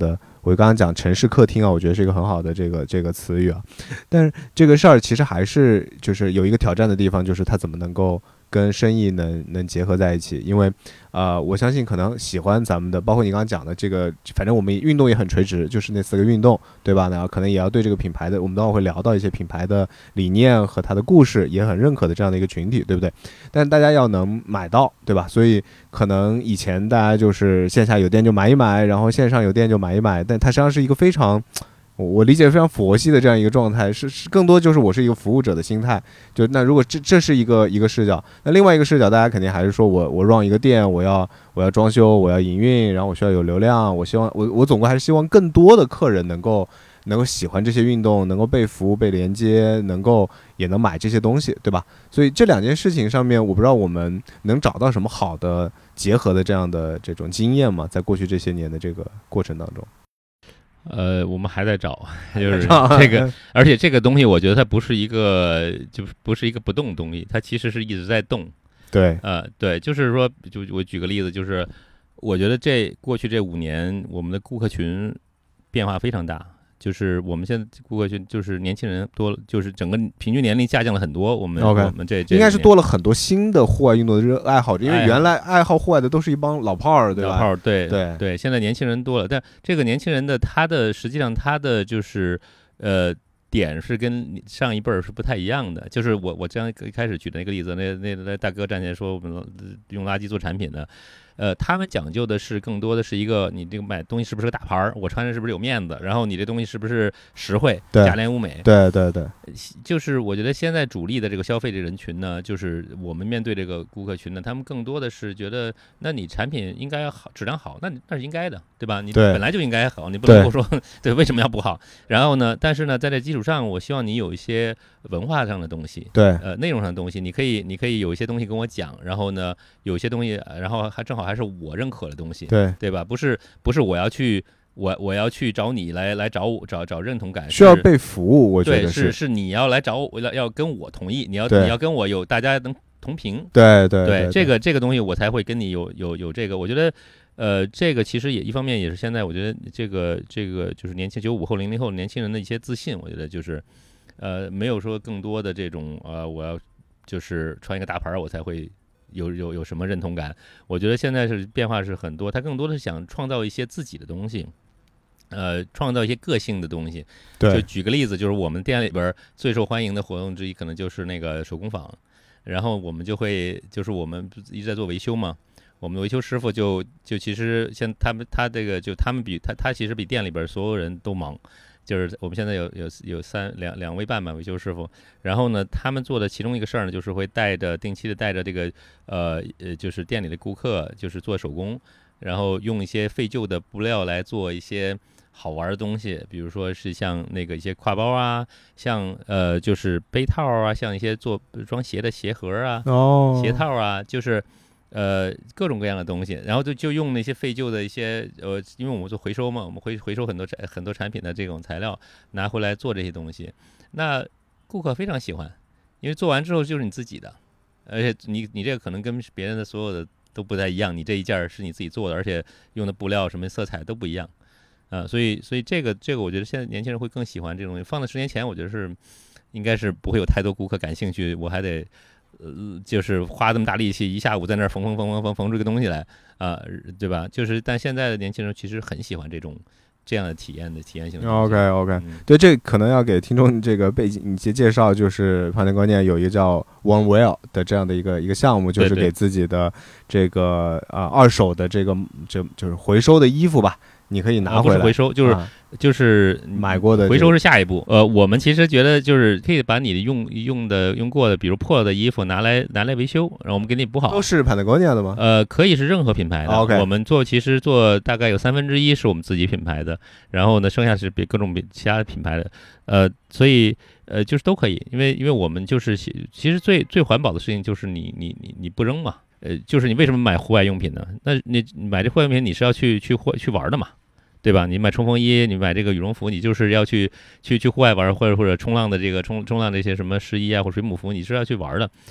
我刚刚讲城市客厅啊，我觉得是一个很好的这个这个词语啊。但是这个事儿其实还是就是有一个挑战的地方，就是它怎么能够跟生意能能结合在一起。因为呃，我相信可能喜欢咱们的，包括你刚刚讲的这个，反正我们运动也很垂直，就是那四个运动，对吧？然后可能也要对这个品牌的，我们等会会聊到一些品牌的理念和它的故事也很认可的这样的一个群体，对不对？但大家要能买到，对吧？所以可能以前大家就是线下有店就买一买，然后线上有店就买一买，但它实际上是一个非常我理解非常佛系的这样一个状态，是是更多就是我是一个服务者的心态。就那如果这这是一个一个视角，那另外一个视角，大家肯定还是说我我 run 一个店，我要我要装修，我要营运，然后我需要有流量，我希望我我总归还是希望更多的客人能够能够喜欢这些运动，能够被服务被连接，能够也能买这些东西，对吧？所以这两件事情上面，我不知道我们能找到什么好的结合的这样的这种经验吗？在过去这些年的这个过程当中。 呃，我们还在找，就是这个，而且这个东西，我觉得它不是一个，就不是一个不动东西，它其实是一直在动。 对， 呃，对，就是说，就我举个例子，就是我觉得这过去这五年，我们的顾客群变化非常大。就是我们现在顾客群就是年轻人多了，就是整个平均年龄下降了很多。我们 okay, 我们这这应该是多了很多新的户外运动的热爱好者，因为原来爱好户外的都是一帮老炮儿，对吧？ 老炮儿，对对对。现在年轻人多了，但这个年轻人的他的实际上他的就是呃点是跟上一辈儿是不太一样的。就是我我这样一开始举的那个例子，那那那大哥站起来说我们用垃圾做产品的。呃，他们讲究的是更多的是一个，你这个买东西是不是个大牌儿，我穿着是不是有面子，然后你这东西是不是实惠，价廉物美。 对对对， 就是我觉得现在主力的这个消费的人群呢，就是我们面对这个顾客群呢，他们更多的是觉得，那你产品应该好，质量好，那那是应该的，对吧？你本来就应该好，你不能够说 对, 对为什么要不好？然后呢，但是呢，在这基础上，我希望你有一些文化上的东西， 对， 呃，内容上的东西，你可以你可以有一些东西跟我讲，然后呢，有些东西，然后还正好。还是我认可的东西， 对对吧？不是不是我要去我我要去找你来来找我找找认同感， 需要被服务，我觉得是是是你要来找我，要要跟我同意，你要你要跟我有大家能同频， 对对对, 对, 对这个这个东西我才会跟你有有有这个，我觉得。呃，这个其实也一方面也是现在我觉得这个这个就是年轻九五后零零后年轻人的一些自信，我觉得就是呃没有说更多的这种呃我要就是穿一个大牌我才会。有有有什么认同感？我觉得现在是变化是很多，他更多的是想创造一些自己的东西，呃，创造一些个性的东西。 对， 就举个例子，就是我们店里边最受欢迎的活动之一，可能就是那个手工坊。然后我们就会，就是我们一直在做维修嘛，我们维修师傅就就其实现他们他这个就他们比他他其实比店里边所有人都忙。就是我们现在有有有三两两位半吧维修师傅，然后呢，他们做的其中一个事儿呢，就是会带着定期的带着这个呃呃，就是店里的顾客，就是做手工，然后用一些废旧的布料来做一些好玩的东西，比如说是像那个一些挎包啊，像呃就是杯套啊，像一些做装鞋的鞋盒啊， 哦， 鞋套啊，就是。呃，各种各样的东西，然后就就用那些废旧的一些呃，因为我们做回收嘛，我们会回收很多很多产品的这种材料拿回来做这些东西，那顾客非常喜欢，因为做完之后就是你自己的，而且你你这个可能跟别人的所有的都不太一样，你这一件是你自己做的，而且用的布料什么色彩都不一样，啊、呃，所以所以这个这个我觉得现在年轻人会更喜欢这种东西，放在十年前我觉得是应该是不会有太多顾客感兴趣，我还得。呃，就是花这么大力气，一下午在那儿缝缝缝缝缝缝出个东西来啊、呃，对吧？就是，但现在的年轻人其实很喜欢这种这样的体验的体验性的。 OK OK，、嗯、对，这可能要给听众这个背景一些介绍，就是盘点观念有一个叫 One Well 的这样的一个一个项目，就是给自己的这个啊、呃、二手的这个这就是回收的衣服吧。你可以拿回来， 啊、不是回收，就是、啊、就是买过的、这个、 回收是下一步。呃，我们其实觉得就是可以把你的用用的用过的，比如破的衣服拿来拿来维修，然后我们给你补好。 都是 Patagonia 的吗？ 呃，可以是任何品牌的。 哦 okay、 我们做其实做大概有三分之一是我们自己品牌的，然后呢，剩下是别各种其他的品牌的。呃，所以呃就是都可以，因为因为我们就是其实最最环保的事情就是你你你你不扔嘛。呃，就是你为什么买户外用品呢？那你买这户外用品，你是要去去户去玩的嘛，对吧？你买冲锋衣，你买这个羽绒服，你就是要去去去户外玩，或者或者冲浪的这个冲冲浪这些什么湿衣啊或者水母服，你是要去玩的。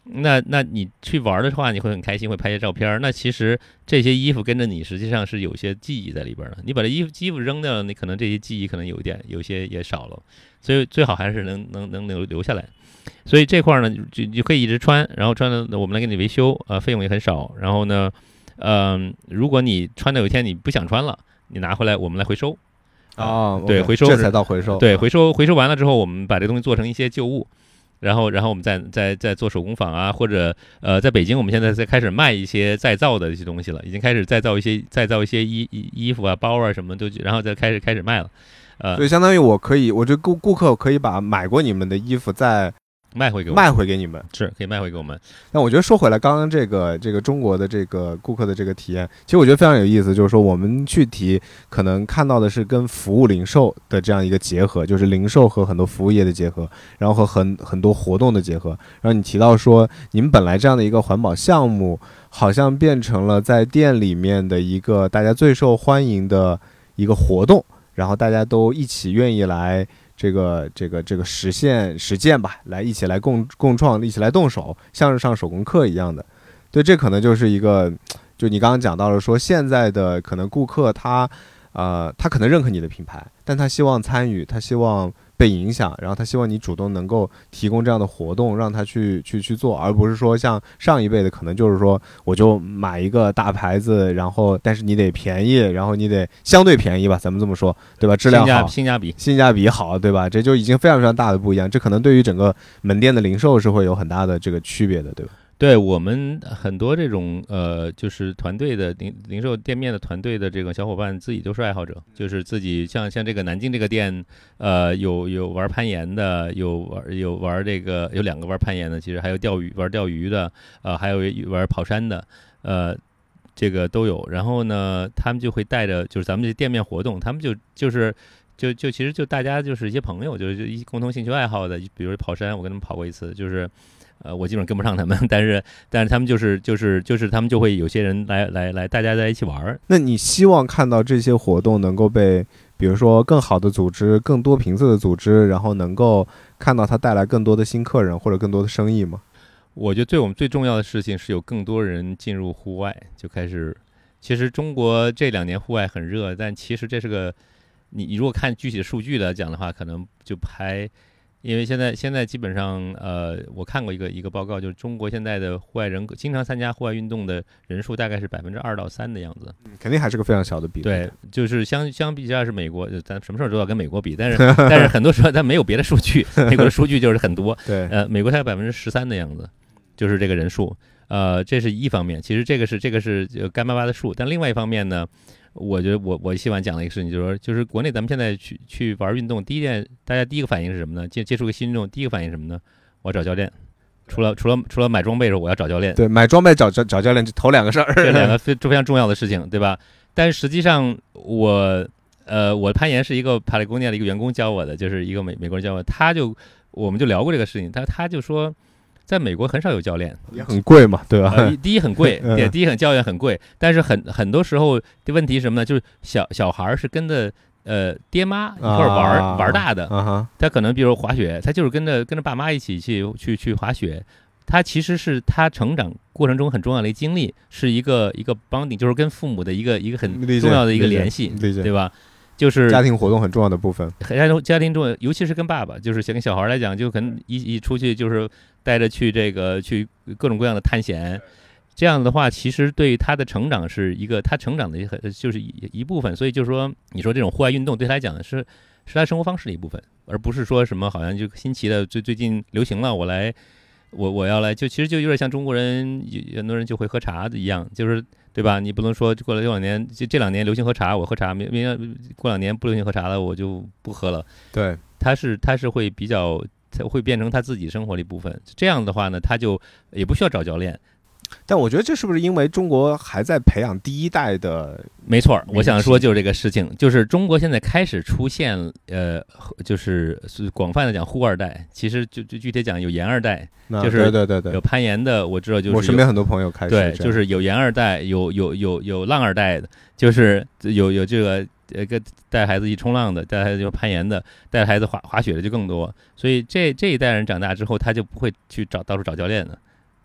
那那你去玩的话，你会很开心，会拍些照片。那其实这些衣服跟着你，实际上是有些记忆在里边的。你把这衣服衣服扔掉了，你可能这些记忆可能有点，有些也少了。所以最好还是能能能留留下来。所以这块呢，就就可以一直穿，然后穿的我们来给你维修，呃，费用也很少。然后呢，嗯、呃，如果你穿的有一天你不想穿了，你拿回来我们来回收。 哦， 对， okay, 回收这才到回收。 对，回收回收完了之后，我们把这东西做成一些旧物。然后，然后我们再再再做手工坊啊，或者呃，在北京我们现在在开始卖一些再造的一些东西了，已经开始再造一些再造一些衣衣衣服啊、包啊什么都，然后再开始开始卖了。呃， 所以相当于我可以，我这顾顾客可以把买过你们的衣服再卖回给我卖回给你们， 是可以卖回给我们。 但我觉得说回来，刚刚这个这个中国的这个顾客的这个体验，其实我觉得非常有意思。就是说，我们去提可能看到的是跟服务零售的这样一个结合，就是零售和很多服务业的结合，然后和很很多活动的结合。然后你提到说，你们本来这样的一个环保项目，好像变成了在店里面的一个大家最受欢迎的一个活动，然后大家都一起愿意来。这个这个这个实现实践吧，来一起来共共创，一起来动手，像是上手工课一样的。对，这可能就是一个，就你刚刚讲到了说，现在的可能顾客他，呃，他可能认可你的品牌，但他希望参与，他希望被影响，然后他希望你主动能够提供这样的活动，让他去去去做，而不是说像上一辈的可能就是说，我就买一个大牌子，然后但是你得便宜，然后你得相对便宜吧，咱们这么说，对吧？质量好， 性价比， 性价比好，对吧？这就已经非常非常大的不一样，这可能对于整个门店的零售是会有很大的这个区别的，对吧？ 对，我们很多这种呃，就是团队的零零售店面的团队的这个小伙伴自己都是爱好者，就是自己像像这个南京这个店，呃，有有玩攀岩的，有玩有玩这个有两个玩攀岩的，其实还有钓鱼玩钓鱼的，呃，还有玩跑山的，呃，这个都有。然后呢，他们就会带着就是咱们这店面活动，他们就就是就就其实就大家就是一些朋友，就是一共同兴趣爱好的，比如跑山，我跟他们跑过一次，就是。呃，我基本上跟不上他们，但是但是他们就是就是就是他们就会有些人来来来，大家在一起玩。 那你希望看到这些活动能够被，比如说更好的组织、更多频次的组织，然后能够看到它带来更多的新客人或者更多的生意吗？ 我觉得对我们最重要的事情是有更多人进入户外，就开始。其实中国这两年户外很热，但其实这是个你你如果看具体的数据来讲的话，可能就拍。因为现在现在基本上，呃，我看过一个一个报告，就是中国现在的户外人口经常参加户外运动的人数大概是百分之二到三的样子， 嗯，肯定还是个非常小的比例。 对，就是相相比较是美国，咱什么时候都要跟美国比，但是但是很多时候它没有别的数据，美国的数据就是很多， 对， 呃，美国才百分之十三的样子，就是这个人数，呃，这是一方面，其实这个是这个是干巴巴的数，但另外一方面呢。我觉得我我希望讲的一个事情就是说，就是国内咱们现在去去玩运动，第一件大家第一个反应是什么呢？接接触个新运动，第一个反应是什么呢？我要找教练。除了除了除了买装备的时候，我要找教练。 对，买装备找找找教练，头两个事儿， 这两个非非常重要的事情，对吧？但实际上我呃，我攀岩是一个帕雷贡尼亚的一个员工教我的，就是一个美美国人教我，他就我们就聊过这个事情，他他就说。在美国很少有教练， 也很贵嘛，对吧？ 呃、第一很贵，对，第一很教练很贵，但是很很多时候的问题是什么呢？就是小小孩是跟着呃爹妈一块玩、啊、玩大的， 啊、 他可能比如滑雪，他就是跟着跟着爸妈一起去去去滑雪，他其实是他成长过程中很重要的一个经历，是一个一个 bonding， 就是跟父母的一个一个很重要的一个联系，对吧？就是家庭活动很重要的部分， 家庭重要，尤其是跟爸爸，就是想跟小孩来讲，就可能一一出去就是带着去这个去各种各样的探险，这样的话，其实对他的成长是一个他成长的一个就是一一部分，所以就是说，你说这种户外运动对他来讲是是他生活方式的一部分，而不是说什么好像就新奇的最最近流行了，我来我我要来，就其实就有点像中国人很多人就会喝茶的一样，就是。对吧？你不能说过了这两年，这这两年流行喝茶，我喝茶；明明过两年不流行喝茶了，我就不喝了。 对， 他是他是会比较，会变成他自己生活的一部分。这样的话呢，他就也不需要找教练。 但我觉得这是不是因为中国还在培养第一代的？ 没错，我想说就是这个事情，就是中国现在开始出现，呃，就是广泛的讲户二代，其实就就具体讲有颜二代，就是对对对对， 有攀岩的，我知道就是我身边很多朋友开始对，就是有颜二代，有有有有浪二代的，就是有有这个呃个带孩子一冲浪的，带孩子就攀岩的，带孩子滑滑雪的就更多，所以这这一代人长大之后，他就不会去找到处找教练的。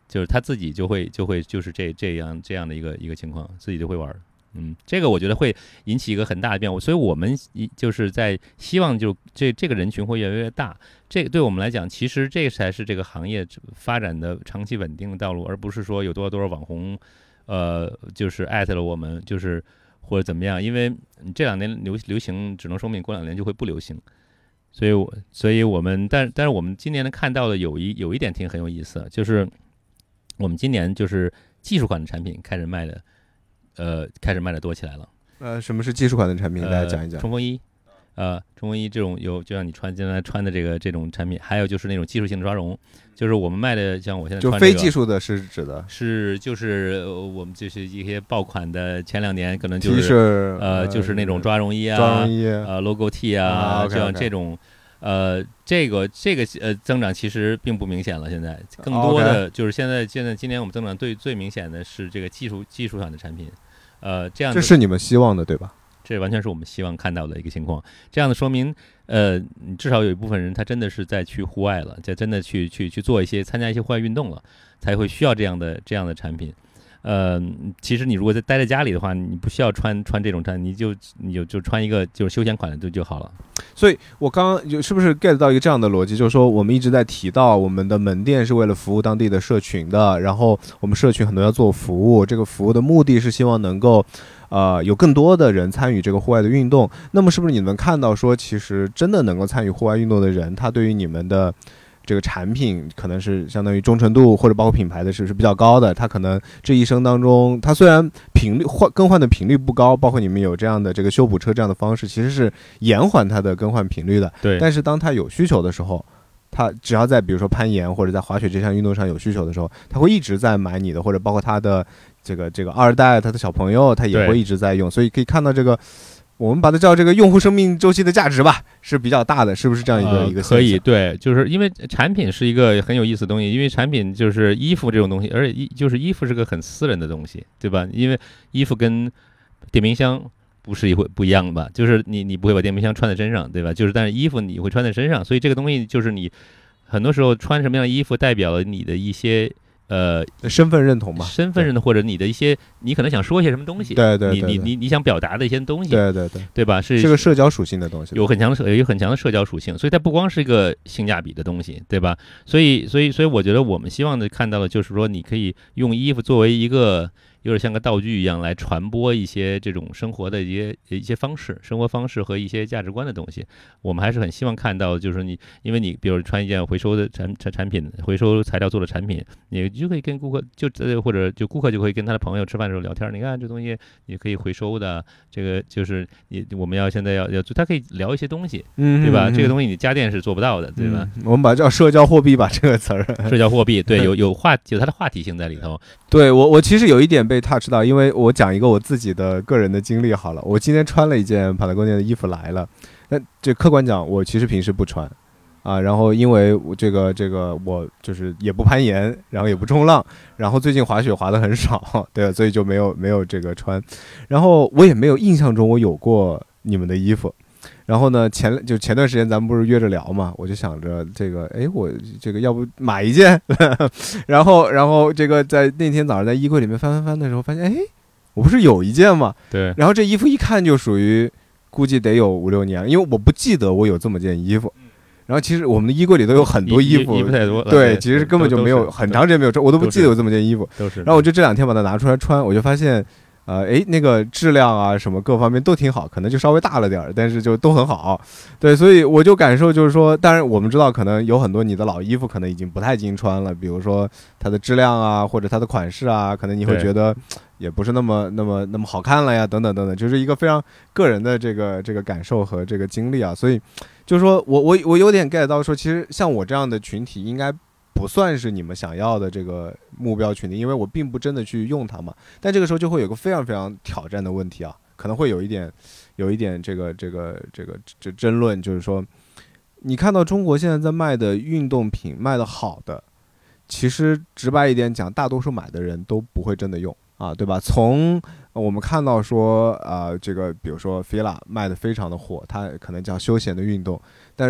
就是他自己就会就会就是这这样这样的一个一个情况，自己就会玩。嗯，这个我觉得会引起一个很大的变化，所以我们就是在希望就这这个人群会越来越大。这个对我们来讲，其实这才是这个行业发展的长期稳定的道路，而不是说有多少多少网红，呃，就是艾特了我们，就是或者怎么样。因为这两年流流行，只能说明过两年就会不流行。所以我，所以我们，但但是我们今年能看到的有一有一点挺很有意思，就是我们今年就是技术款的产品开始卖的。呃，开始卖的多起来了。 呃，什么是技术款的产品？给大家讲一讲。 呃、冲锋衣，呃，冲锋衣这种有，就像你穿现在穿的这个这种产品，还有就是那种技术性的抓绒，就是我们卖的，像我现在穿、这个、 就非技术的是指的是就是我们就是一些爆款的，前两年可能就是 T 恤， 呃，就是那种抓绒衣啊， 抓绒衣， 呃 ，logo T 啊， 啊就像这种。呃，这个这个呃增长其实并不明显了，现在更多的就是现在现在今年我们增长最最明显的是这个技术技术上的产品，呃，这样这是你们希望的对吧？ 这完全是我们希望看到的一个情况。这样的说明，呃，至少有一部分人他真的是在去户外了，在真的去去去做一些参加一些户外运动了，才会需要这样的这样的产品。呃，其实你如果在待在家里的话，你不需要穿穿这种衫，你就你就就穿一个就是休闲款的就就好了。 所以我刚刚就是不是 get 到一个这样的逻辑，就是说我们一直在提到我们的门店是为了服务当地的社群的，然后我们社群很多要做服务，这个服务的目的是希望能够呃有更多的人参与这个户外的运动。那么是不是你们看到说，其实真的能够参与户外运动的人，他对于你们的这个产品可能是相当于忠诚度或者包括品牌的是是比较高的，它可能这一生当中，它虽然频率换更换的频率不高，包括你们有这样的这个修补车这样的方式，其实是延缓它的更换频率的。 对。 但是当它有需求的时候，它只要在比如说攀岩或者在滑雪这项运动上有需求的时候，它会一直在买你的，或者包括他的这个这个二代，他的小朋友他也会一直在用，所以可以看到这个。我们把它叫这个用户生命周期的价值吧，是比较大的，是不是这样一个、呃、一个可以？对，就是因为产品是一个很有意思的东西，因为产品就是衣服这种东西，而且衣就是衣服是个很私人的东西，对吧？因为衣服跟电冰箱不是一回不一样吧？就是你你不会把电冰箱穿在身上，对吧？就是但是衣服你会穿在身上，所以这个东西就是你很多时候穿什么样的衣服代表了你的一些。呃， 身份认同吧， 身份认同或者你的一些，你可能想说一些什么东西， 对对对， 你你你你想表达的一些东西， 对对对， 对吧？是是个社交属性的东西， 有很强的社有很强的社交属性，所以它不光是一个性价比的东西，对吧？所以所以所以我觉得我们希望的看到的就是说，你可以用衣服作为一个有点像个道具一样来传播一些这种生活的一些一些方式、生活方式和一些价值观的东西。我们还是很希望看到，就是你，因为你比如穿一件回收的产产产品、回收材料做的产品，你就可以跟顾客就呃或者就顾客就可以跟他的朋友吃饭的时候聊天。你看这东西你可以回收的，这个就是你我们要现在要要他可以聊一些东西， 嗯， 对吧？ 嗯、 这个东西你家电是做不到的，对吧？ 嗯、我们把它叫社交货币吧，这个词儿， 社交货币，对，有有话有它的话题性在里头。 对我我其实有一点被 touch 到，因为我讲一个我自己的个人的经历好了。我今天穿了一件Patagonia的衣服来了，那这客观讲，我其实平时不穿啊。然后因为我这个这个我就是也不攀岩，然后也不冲浪，然后最近滑雪滑的很少，对，所以就没有没有这个穿。然后我也没有印象中我有过你们的衣服。然后呢，前就前段时间咱们不是约着聊嘛，我就想着这个，哎，我这个要不买一件，然后然后这个在那天早上在衣柜里面翻翻翻的时候，发现，哎，我不是有一件吗？ 对。 然后这衣服一看就属于，估计得有五六年，因为我不记得我有这么件衣服。然后其实我们的衣柜里都有很多衣服， 衣服太多， 对，其实根本就没有很长时间没有穿，我都不记得有这么件衣服。 都是。 然后我就这两天把它拿出来穿，我就发现。呃，诶，那个质量啊，什么各方面都挺好，可能就稍微大了点儿，但是就都很好，对，所以我就感受就是说，当然我们知道可能有很多你的老衣服可能已经不太经穿了，比如说它的质量啊，或者它的款式啊，可能你会觉得也不是那么那么那么好看了呀，等等等等，就是一个非常个人的这个这个感受和这个经历啊，所以就是说我我我有点 get 到说，其实像我这样的群体应该。不算是你们想要的这个目标群体，因为我并不真的去用它嘛。但这个时候就会有个非常非常挑战的问题啊，可能会有一点，有一点这个这个这个这争论，就是说，你看到中国现在在卖的运动品卖的好的，其实直白一点讲，大多数买的人都不会真的用啊，对吧？从我们看到说啊、呃，这个比如说 Fila 卖的非常的火，它可能叫休闲的运动，但是。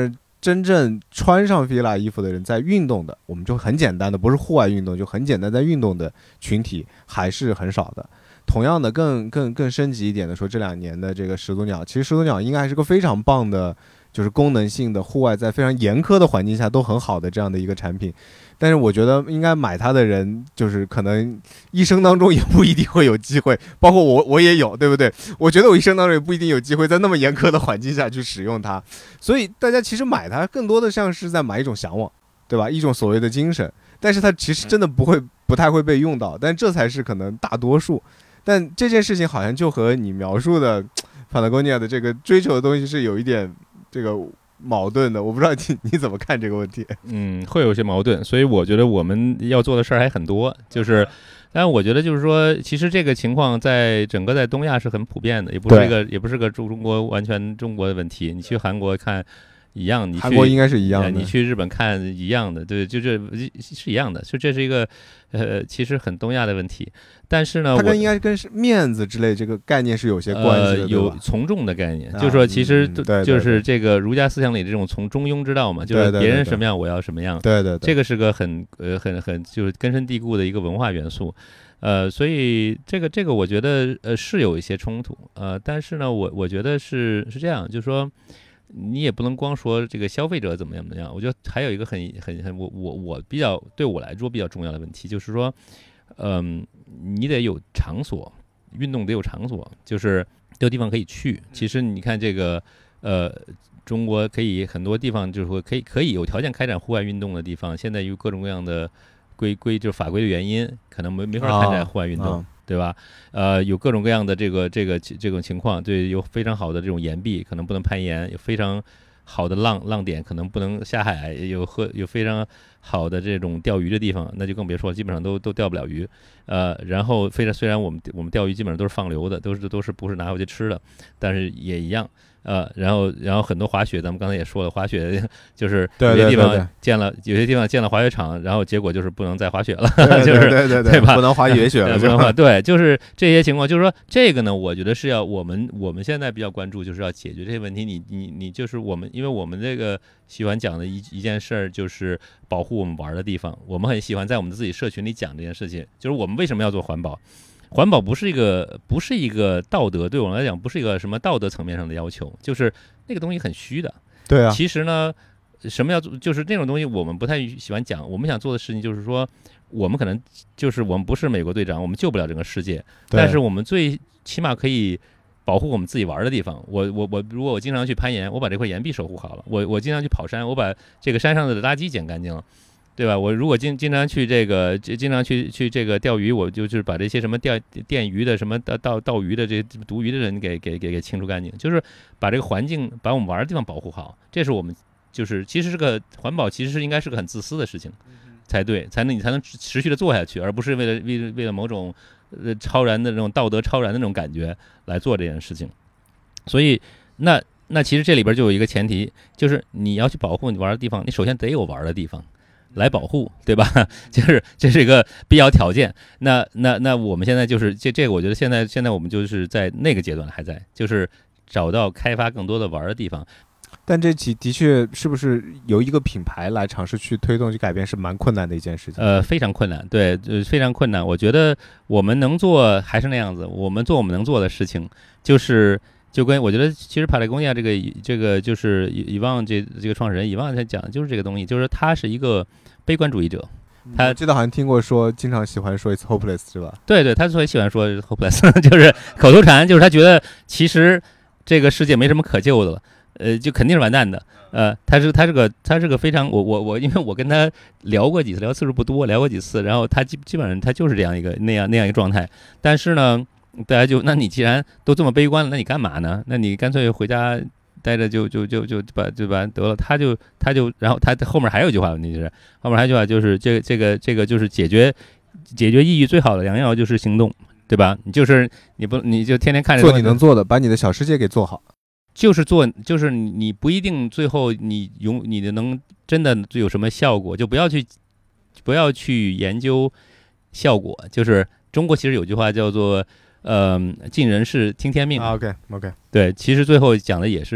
真正穿上 Fila 衣服的人在运动的，我们就很简单的，不是户外运动，就很简单在运动的群体还是很少的。同样的，更更更升级一点的说，这两年的这个始祖鸟，其实始祖鸟应该还是个非常棒的，就是功能性的户外，在非常严苛的环境下都很好的这样的一个产品。但是我觉得应该买它的人，就是可能一生当中也不一定会有机会，包括我我也有，对不对？我觉得我一生当中也不一定有机会在那么严苛的环境下去使用它，所以大家其实买它更多的像是在买一种向往，对吧？一种所谓的精神，但是它其实真的不会不太会被用到，但这才是可能大多数。但这件事情好像就和你描述的 Patagonia 的这个追求的东西是有一点这个矛盾的，我不知道你你怎么看这个问题。 嗯，会有一些矛盾，所以我觉得我们要做的事儿还很多，就是，但我觉得就是说，其实这个情况在整个在东亚是很普遍的，也不是一个也不是个中国完全中国的问题。你去韩国看一样，你去韩国应该是一样的， 你去日本看一样的，对，就这是一样的，就这是一个呃，其实很东亚的问题。但是呢， 它跟应该跟面子之类这个概念是有些关系的， 呃、有从众的概念，啊、就是说其实就是这个儒家思想里这种从中庸之道嘛，就是别人什么样我要什么样， 对对对， 这个是个很呃很很就是根深蒂固的一个文化元素。呃，所以这个这个我觉得呃是有一些冲突，呃，但是呢，我我觉得是是这样，就是说。你也不能光说这个消费者怎么样怎么样，我觉得还有一个很很很我我我比较对我来说比较重要的问题，就是说，嗯，你得有场所，运动得有场所，就是有地方可以去。其实你看这个，呃，中国可以很多地方就是说可以可以有条件开展户外运动的地方，现在有各种各样的规规就是法规的原因，可能没没法开展户外运动。哦哦对吧？呃，有各种各样的这个这个这种情况，对，有非常好的这种岩壁，可能不能攀岩；有非常好的浪浪点，可能不能下海；有和有非常好的这种钓鱼的地方，那就更别说了，基本上都都钓不了鱼。呃，然后非常虽然我们我们钓鱼基本上都是放流的，都是都是不是拿回去吃的，但是也一样。呃，然后然后很多滑雪，咱们刚才也说了，滑雪就是有些地方建了，有些地方建了滑雪场，然后结果就是不能再滑雪了，就是对对对吧？ 不能滑野雪了， 不能滑。对，就是这些情况，就是说这个呢，我觉得是要我们我们现在比较关注，就是要解决这些问题。你你你就是我们，因为我们这个喜欢讲的一一件事儿，就是保护我们玩的地方。我们很喜欢在我们自己社群里讲这件事情，就是我们为什么要做环保。环保不是一个不是一个道德，对我们来讲不是一个什么道德层面上的要求，就是那个东西很虚的。 对啊， 其实呢，什么要做，就是那种东西我们不太喜欢讲。我们想做的事情就是说，我们可能就是我们不是美国队长，我们救不了整个世界，但是我们最起码可以保护我们自己玩的地方。我我我，如果我经常去攀岩，我把这块岩壁守护好了；我我经常去跑山，我把这个山上的垃圾捡干净了。对吧？我如果经经常去这个，经常去去这个钓鱼，我就是把这些什么钓电鱼的、什么钓钓钓鱼的、这毒鱼的人给给给给清除干净，就是把这个环境、把我们玩的地方保护好。这是我们就是其实是个环保，其实是应该是个很自私的事情，才对，才能你才能持续的做下去，而不是为了为为了某种呃超然的那种道德超然的那种感觉来做这件事情。所以那那其实这里边就有一个前提，就是你要去保护你玩的地方，你首先得有玩的地方。来保护，对吧？就是这是一个必要条件。那那那我们现在就是这这个，我觉得现在现在我们就是在那个阶段还在，就是找到开发更多的玩的地方。 但这其的确是不是由一个品牌来尝试去推动去改变是蛮困难的一件事情？ 呃，非常困难，对，呃，非常困难。我觉得我们能做还是那样子，我们做我们能做的事情，就是就跟我觉得其实Patagonia这个这个就是以旺这这个创始人以旺他讲的就是这个东西，就是他是一个悲观主义者。他我记得好像听过说，经常喜欢说 "It's hopeless" 是吧？ 对对，他所以喜欢说 hopeless， 就是口头禅，就是他觉得其实这个世界没什么可救的了，呃，就肯定是完蛋的。呃，他是他是个他是个非常我我我，因为我跟他聊过几次，聊次数不多，聊过几次，然后他基基本上他就是这样一个那样那样一个状态。但是呢，大家就那你既然都这么悲观了，那你干嘛呢？那你干脆回家。待着就就就就把就把得了，他就他就然后他后面还有一句话，问题是后面还有一句话就是这个这个这个就是解决解决抑郁最好的良药就是行动，对吧？你就是你不你就天天看着做你能做的，把你的小世界给做好， 就是做就是你不一定最后你永你的能真的有什么效果，就不要去不要去研究效果。就是中国其实有句话叫做。呃，尽人事听天命。 啊、OK OK， 对，其实最后讲的也是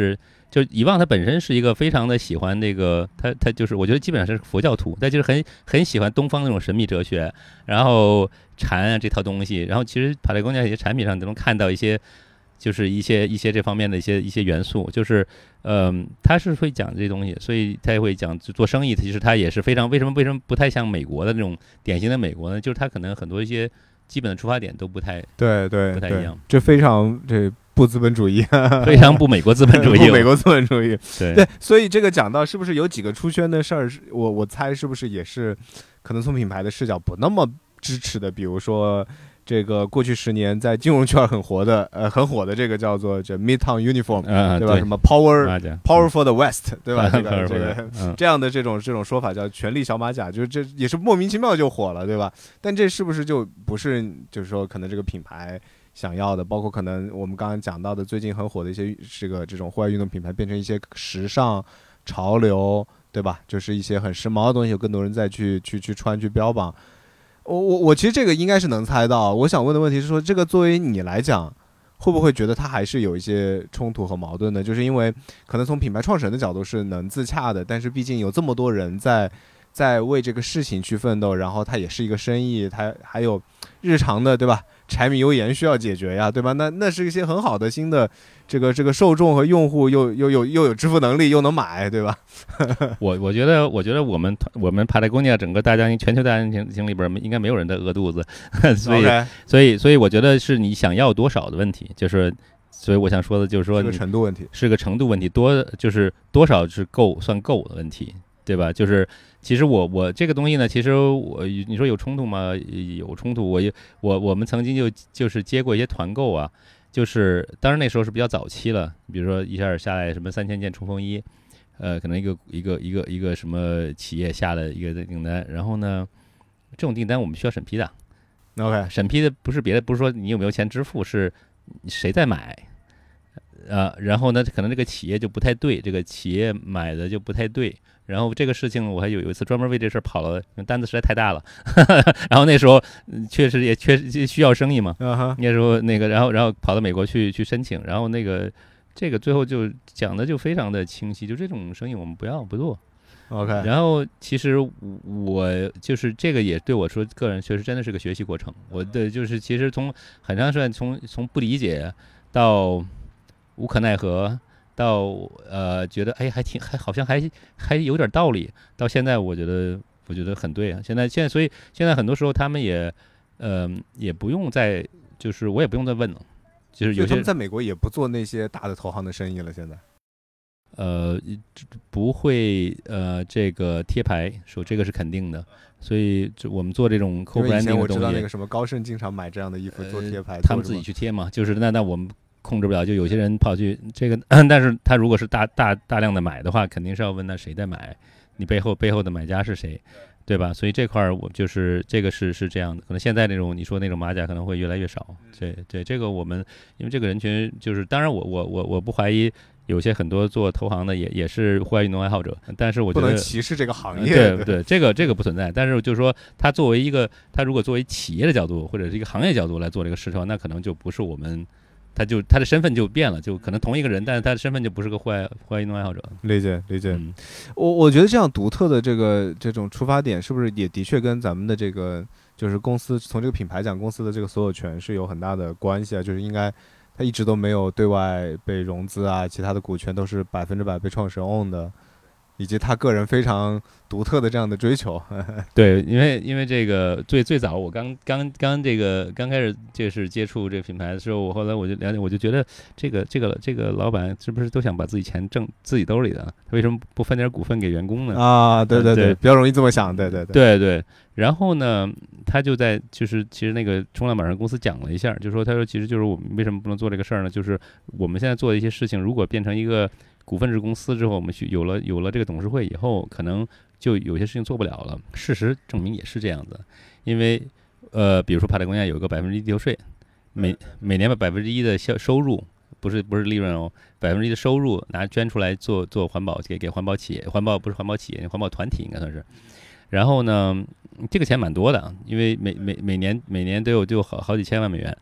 就遗忘他本身是一个非常的喜欢那个，他他就是我觉得基本上是佛教徒，他就是很很喜欢东方那种神秘哲学，然后禅啊这套东西，然后其实帕特贡尼亚一些产品上都能看到一些。就是一些一些这方面的一些一些元素，就是，嗯、呃，他是会讲这些东西，所以他也会讲做生意。其实他也是非常为什么为什么不太像美国的那种典型的美国呢？就是他可能很多一些基本的出发点都不太对对不太一样， 这非常这不资本主义， 非常不美国资本主义， 不美国资本主义。 对对，所以这个讲到是不是有几个出圈的事儿？我我猜是不是也是可能从品牌的视角不那么支持的，比如说。这个过去十年在金融圈很火的，呃，很火的这个叫做这 Midtown Uniform，、 嗯、 对吧？ 对什么 Power 嗯、 Power for the West， 对吧？这个这个、 嗯、这样的这种这种说法叫权力小马甲，就是这也是莫名其妙就火了，对吧？但这是不是就不是就是说可能这个品牌想要的？包括可能我们刚刚讲到的最近很火的一些这个这种户外运动品牌，变成一些时尚潮流，对吧？就是一些很时髦的东西，有更多人再去去去穿去标榜。我我我其实这个应该是能猜到。我想问的问题是说，这个作为你来讲，会不会觉得它还是有一些冲突和矛盾的？就是因为可能从品牌创始人的角度是能自洽的，但是毕竟有这么多人在在为这个事情去奋斗，然后它也是一个生意，它还有日常的，对吧？柴米油盐需要解决呀，对吧？那那是一些很好的新的这个这个受众和用户又，又又有又有支付能力，又能买，对吧？ 我我觉得，我觉得我们我们帕特贡尼亚整个大家庭全球大家庭里边，应该没有人在饿肚子，所以、okay. 所以所以我觉得是你想要多少的问题，就是所以我想说的就是说， 是个程度问题， 是个程度问题，多就是多少是够算够的问题。对吧？就是其实我我这个东西呢，其实我你说有冲突吗？有冲突。我我我们曾经就就是接过一些团购啊，就是当然那时候是比较早期了，比如说一下下来什么三千件冲锋衣，呃，可能一个一个一个一个什么企业下了一个订单，然后呢，这种订单我们需要审批的。 OK， 审批的不是别的，不是说你有没有钱支付，是谁在买。呃，然后呢，可能这个企业就不太对，这个企业买的就不太对。然后这个事情我还有有一次专门为这事跑了，单子实在太大了。然后那时候、嗯、确实也确实需要生意嘛。 Uh-huh. 那时候那个，然后然后跑到美国去去申请，然后那个这个最后就讲的就非常的清晰，就这种生意我们不要不做。 OK。 然后其实我就是这个也对我说，个人确实真的是个学习过程。我的就是其实从很长时间从从不理解到无可奈何。到呃，觉得哎，还挺还好像还还有点道理。到现在，我觉得我觉得很对啊。现在现在，所以现在很多时候他们也呃也不用再，就是我也不用再问了。就是有些他们在美国也不做那些大的投行的生意了。现在呃不会呃这个贴牌，说这个是肯定的。所以我们做这种 co-branding 的东西，以前我知道那个什么高盛经常买这样的衣服做贴牌， 呃、他们自己去贴嘛。就是那那我们。控制不了，就有些人跑去这个，但是他如果是大大大量的买的话，肯定是要问他谁在买，你背后背后的买家是谁，对吧？所以这块儿我就是这个是是这样的，可能现在那种你说那种马甲可能会越来越少，对对，这个我们因为这个人群就是，当然我我我我不怀疑有些很多做投行的也也是户外运动爱好者，但是我觉得不能歧视这个行业， 对对，这个这个不存在，但是就是说他作为一个他如果作为企业的角度或者是一个行业角度来做这个事情，那可能就不是我们。他就他的身份就变了，就可能同一个人，但是他的身份就不是个户外户外运动爱好者。 理解理解。 嗯、 我我觉得这样独特的这个这种出发点，是不是也的确跟咱们的这个就是公司从这个品牌讲公司的这个所有权是有很大的关系啊？就是应该他一直都没有对外被融资啊，其他的股权都是百分之百被创始人 own 的。以及他个人非常独特的这样的追求。 对，因为因为这个最最早我刚刚刚这个刚开始就是接触这个品牌的时候，我后来我就了解，我就觉得这个这个这个老板是不是都想把自己钱挣自己兜里的？他为什么不分点股份给员工呢？ 啊，对对对, 对，比较容易这么想，对对对对对。然后呢，他就在就是其实那个冲浪板上公司讲了一下，就说他说其实就是我们为什么不能做这个事儿呢？就是我们现在做的一些事情，如果变成一个股份制公司之后，我们有了有了这个董事会以后，可能就有些事情做不了了。事实证明也是这样子，因为呃，比如说帕特贡尼亚有个百分之一地球税，每每年把百分之一的销收入，不是不是利润哦，百分之一的收入拿捐出来做做环保，给给环保企业，环保不是环保企业，环保团体应该算是。然后呢，这个钱蛮多的，因为每每每年每年都有就好好几千万美元。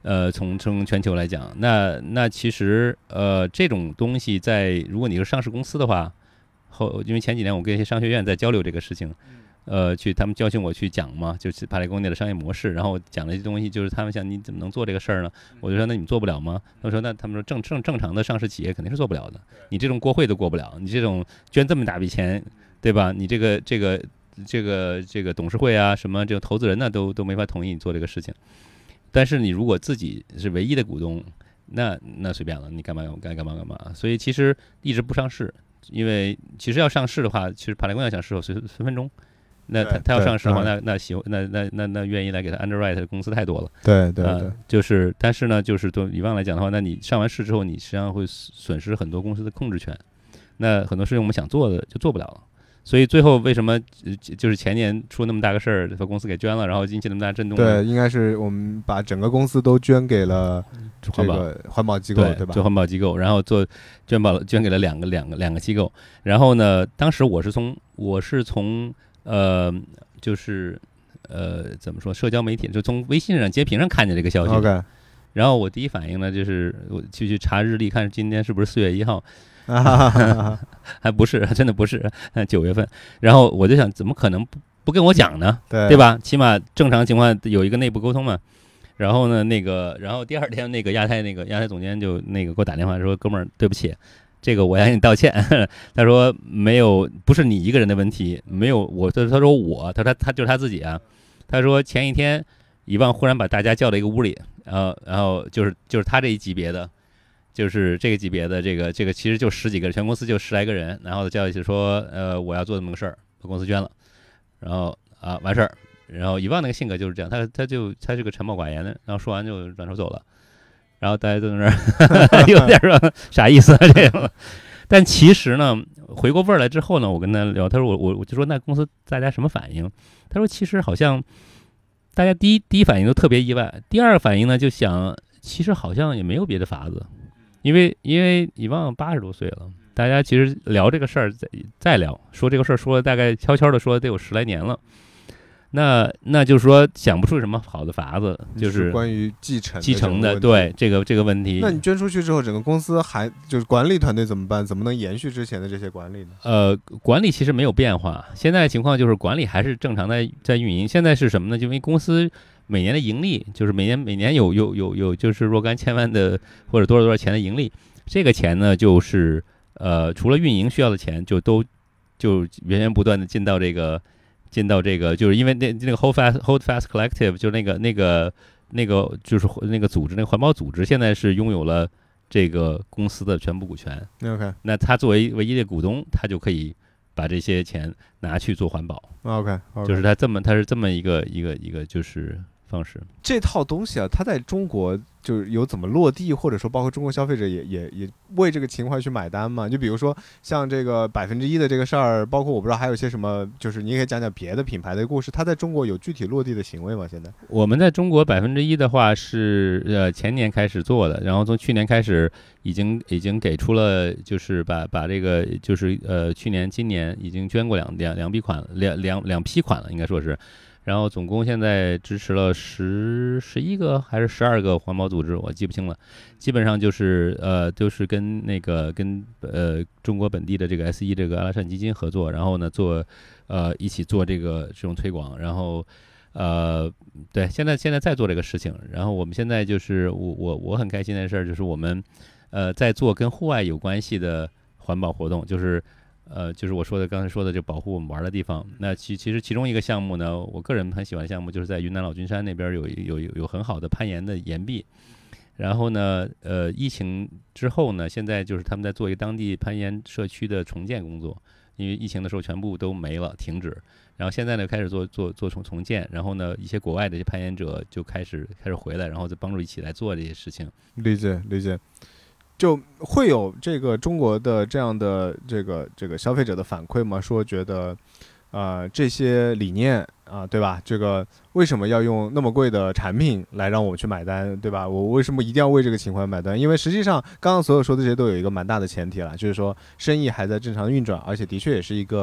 呃，从从全球来讲，那那其实呃这种东西在如果你是上市公司的话，后因为前几年我跟一些商学院在交流这个事情。呃，去他们教训我去讲嘛，就是帕雷工业的商业模式，然后讲了一些东西，就是他们想你怎么能做这个事儿呢？我就说那你们做不了吗？他们说那他们说正正正常的上市企业肯定是做不了的，你这种国会都过不了，你这种捐这么大笔钱，对吧？你这个这个这个这个董事会啊，什么这个投资人呢，都都没法同意你做这个事情。但是你如果自己是唯一的股东，那那随便了，你干嘛该干嘛干嘛。所以其实一直不上市，因为其实要上市的话，其实帕雷工业想上市分分分钟。那他他要上市的话，那那喜那那那那愿意来给他 underwrite 的公司太多了。 对对对、 呃，就是但是呢，就是对以往来讲的话，那你上完市之后，你实际上会损失很多公司的控制权。那很多事情我们想做的就做不了了。所以最后为什么就是前年出那么大个事儿，把公司给捐了，然后引起那么大震动？ 对，应该是我们把整个公司都捐给了这个环保机构， 对, 对吧？ 做环保机构，然后做捐保捐给了两个两个两个机构。然后呢，当时我是从我是从呃。就是呃怎么说，社交媒体就从微信上截屏上看见这个消息。 Okay. 然后我第一反应呢，就是我去去查日历，看今天是不是四月一号，还不是，真的不是，九月份。然后我就想，怎么可能不不跟我讲呢？ 对对吧？起码正常情况有一个内部沟通嘛。然后呢，那个，然后第二天那个亚太那个亚太总监就那个给我打电话说，哥们儿，对不起。这个我要向你道歉。他说没有，不是你一个人的问题，没有我。他他说我，他他他就是他自己啊。他说前一天以往忽然把大家叫到一个屋里，然后然后就是就是他这一级别的，就是这个级别的这个这个其实就十几个人，全公司就十来个人，然后叫一起说，呃，我要做这么个事儿，把公司捐了，然后啊完事儿。然后以往那个性格就是这样，他他就他是个沉默寡言的，然后说完就转头走了。然后大家都在那儿有点说啥意思啊这个，但其实呢，回过味儿来之后呢，我跟他聊，他说我我我就说那公司大家什么反应？他说其实好像大家第一第一反应都特别意外，第二反应呢就想其实好像也没有别的法子，因为因为以往八十多岁了，大家其实聊这个事儿再再聊，说这个事儿说了大概悄悄的说得有十来年了。那那就是说想不出什么好的法子，就是关于继承继承的，对这个这个问题。 那你捐出去之后，整个公司还就是管理团队怎么办？怎么能延续之前的这些管理呢？ 呃，管理其实没有变化，现在情况就是管理还是正常在在运营。现在是什么呢？就因为公司每年的盈利，就是每年每年有有有有就是若干千万的或者多少多少钱的盈利，这个钱呢就是呃除了运营需要的钱，就都就源源不断的进到这个。进到这个，就是因为那那个 Hold Fast Hold Fast Collective， 就是那个那个那个就是那个组织，那个环保组织，现在是拥有了这个公司的全部股权。 OK， 那他作为唯一的股东，他就可以把这些钱拿去做环保。 OK，, okay. 就是他这么，他是这么一个一个一个就是方式。 这套东西啊，它在中国就是有怎么落地，或者说包括中国消费者也也也为这个情怀去买单嘛？就比如说像这个百分之一的这个事儿，包括我不知道还有些什么，就是你也可以讲讲别的品牌的故事，它在中国有具体落地的行为吗？现在我们在中国百分之一的话是呃前年开始做的，然后从去年开始已经已经给出了，就是把把这个就是呃去年今年已经捐过两两两笔款两两两批款了，应该说是。然后总共现在支持了十十一个还是十二个环保组织，我记不清了。基本上就是呃，就是跟那个跟呃中国本地的这个 S 一 这个阿拉善基金合作，然后呢做呃一起做这个这种推广，然后呃对，现在现在在做这个事情。然后我们现在就是我我我很开心的事儿，就是我们呃在做跟户外有关系的环保活动，就是。呃，就是我说的刚才说的，就保护我们玩的地方。那其其实其中一个项目呢，我个人很喜欢的项目，就是在云南老君山那边有有有有很好的攀岩的岩壁。然后呢，呃，疫情之后呢，现在就是他们在做一个当地攀岩社区的重建工作，因为疫情的时候全部都没了，停止。然后现在呢，开始做做做重重建。然后呢，一些国外的一些攀岩者就开始开始回来，然后再帮助一起来做这些事情。 理解理解。就会有这个中国的这样的这个这个消费者的反馈吗？说觉得，呃，这些理念啊、呃，对吧？这个为什么要用那么贵的产品来让我去买单，对吧？我为什么一定要为这个情怀买单？因为实际上刚刚所有说的这些都有一个蛮大的前提了，就是说生意还在正常运转，而且的确也是一个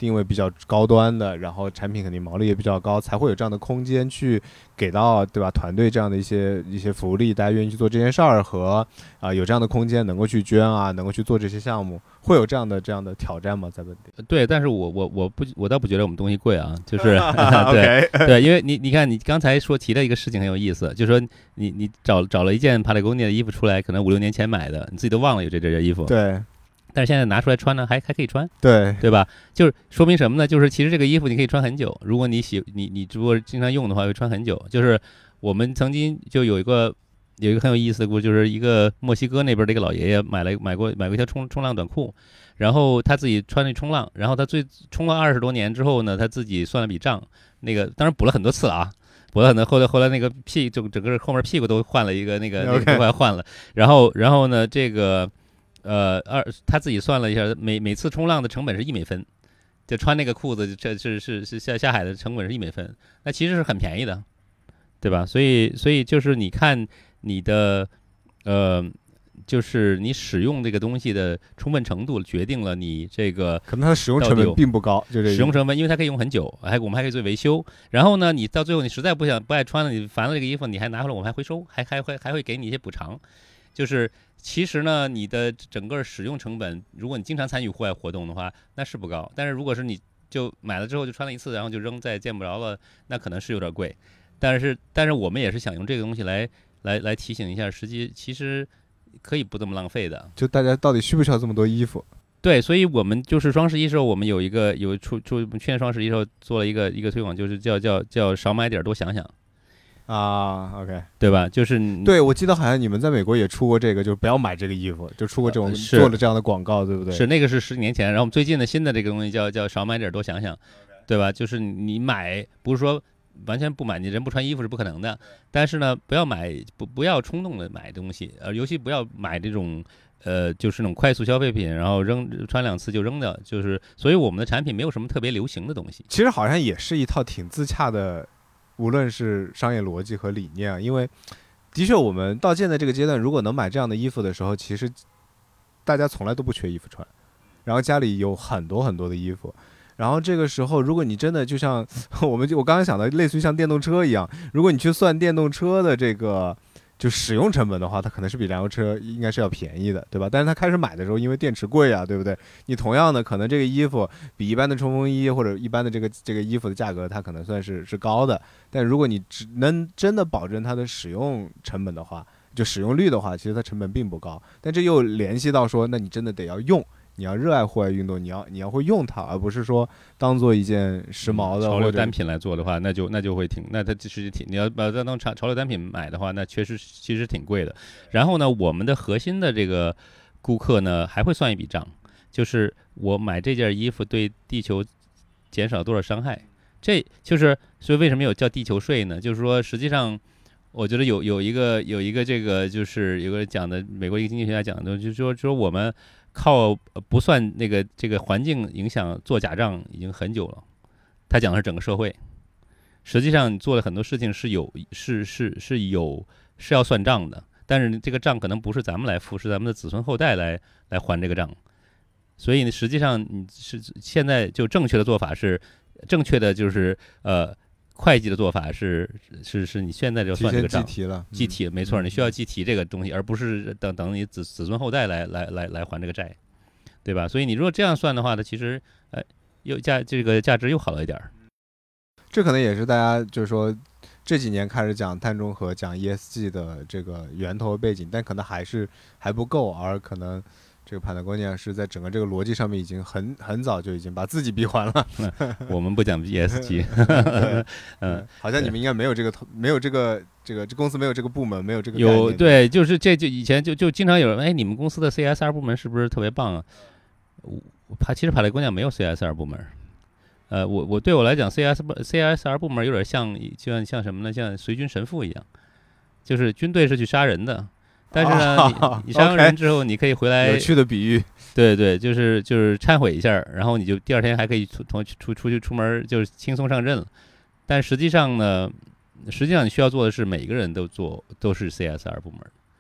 定位比较高端的，然后产品肯定毛利也比较高，才会有这样的空间去给到对吧团队这样的一些一些福利，大家愿意去做这件事儿和啊、呃、有这样的空间能够去捐啊，能够去做这些项目，会有这样的这样的挑战吗？在本地？ 对，但是我我我不我倒不觉得我们东西贵啊，就是对对，因为你你看你刚才说提的一个事情很有意思，就是说你你找找了一件帕雷贡尼的衣服出来，可能五六年前买的，你自己都忘了有这这件衣服。 对。 但是现在拿出来穿呢，还还可以穿， 对对吧？就是说明什么呢？就是其实这个衣服你可以穿很久，如果你喜你你如果经常用的话，会穿很久。就是我们曾经就有一个有一个很有意思的故事，就是一个墨西哥那边的一个老爷爷买了买过买过一条冲冲浪短裤，然后他自己穿那冲浪，然后他最冲了二十多年之后呢，他自己算了笔账，那个当然补了很多次了啊。补了很多，后来后来那个屁就整个后面屁股都换了一个那个那个都快换了，然后然后呢这个。呃，二他自己算了一下，每每次冲浪的成本是一美分，就穿那个裤子，这是是是下下海的成本是一美分，那其实是很便宜的，对吧？所以所以就是你看你的，呃，就是你使用这个东西的充分程度，决定了你这个可能它的使用成本并不高，就这使用成本，因为它可以用很久，还我们还可以做维修。然后呢，你到最后你实在不想不爱穿了，你烦了这个衣服，你还拿回来，我们还回收，还还会还会给你一些补偿，就是。其实呢，你的整个使用成本，如果你经常参与户外活动的话，那是不高。但是如果是你就买了之后就穿了一次，然后就扔再见不着了，那可能是有点贵。但是，但是我们也是想用这个东西来来来提醒一下，实际其实可以不这么浪费的。 就大家到底需不需要这么多衣服？ 对，所以我们就是双十一时候，我们有一个有出出去年双十一时候做了一个一个推广，就是叫叫叫少买点多想想。 啊 ，OK， 对吧？就是对，我记得好像你们在美国也出过这个，就是不要买这个衣服，就出过这种、呃、做了这样的广告，对不对？ 是那个是十几年前，然后我们最近的新的这个东西叫叫少买点多想想， okay. 对吧？就是你买不是说完全不买，你人不穿衣服是不可能的，但是呢，不要买不不要冲动的买东西，呃，尤其不要买这种呃就是那种快速消费品，然后扔穿两次就扔掉，就是所以我们的产品没有什么特别流行的东西。 其实好像也是一套挺自洽的。无论是商业逻辑和理念啊，因为的确我们到现在这个阶段，如果能买这样的衣服的时候，其实大家从来都不缺衣服穿，然后家里有很多很多的衣服，然后这个时候如果你真的就像我们就我刚刚想的类似于像电动车一样，如果你去算电动车的这个就使用成本的话，它可能是比燃油车应该是要便宜的，对吧？但是它开始买的时候，因为电池贵啊，对不对？你同样的，可能这个衣服比一般的冲锋衣或者一般的这个这个衣服的价格，它可能算是是高的。但如果你只能真的保证它的使用成本的话，就使用率的话，其实它成本并不高。但这又联系到说，那你真的得要用。你要热爱户外运动，你要你要会用它，而不是说当做一件时髦的、 嗯、潮流单品来做的话，那就那就会挺，那它其实挺，你要把它当潮潮流单品买的话，那确实其实挺贵的。然后呢，我们的核心的这个顾客呢，还会算一笔账，就是我买这件衣服对地球减少多少伤害，这就是所以为什么有叫地球税呢？就是说实际上。我觉得有有一个有一个这个就是有个讲的美国一个经济学家讲的，就是说说我们靠不算那个这个环境影响做假账已经很久了。他讲的是整个社会，实际上你做了很多事情是有是是是有是要算账的，但是这个账可能不是咱们来付，是咱们的子孙后代来来还这个账。所以实际上你是现在就正确的做法是正确的就是呃。会计的做法是是是你现在就算这个账， 记题了， 记题没错，你需要记题这个东西，而不是等等你子子孙后代来来来来还这个债，对吧？所以你如果这样算的话呢，其实呃又价这个价值又好了一点。 这可能也是大家就是说这几年开始讲碳中和、讲 E S G 的这个源头背景，但可能还是还不够，而可能。这个帕塔哥尼亚是在整个这个逻辑上面已经很很早就已经把自己闭环了。 我们不讲 E S G， 嗯，好像你们应该没有这个没有这个这个这公司没有这个部门，没有这个概念。有对，就是这就以前就就经常有人哎，你们公司的 C S R 部门是不是特别棒啊？帕其实帕塔哥尼亚没有 C S R 部门。呃，我我对我来讲 C S C S R 部门有点像就像像什么呢？像随军神父一样，就是军队是去杀人的。但是呢， 哦、 你你杀完人之后，你可以回来。 有趣的比喻。 对对，就是就是忏悔一下，然后你就第二天还可以出出出出去出门，就是轻松上阵了。但实际上呢，实际上你需要做的是每个人都做都是 C S R 部门，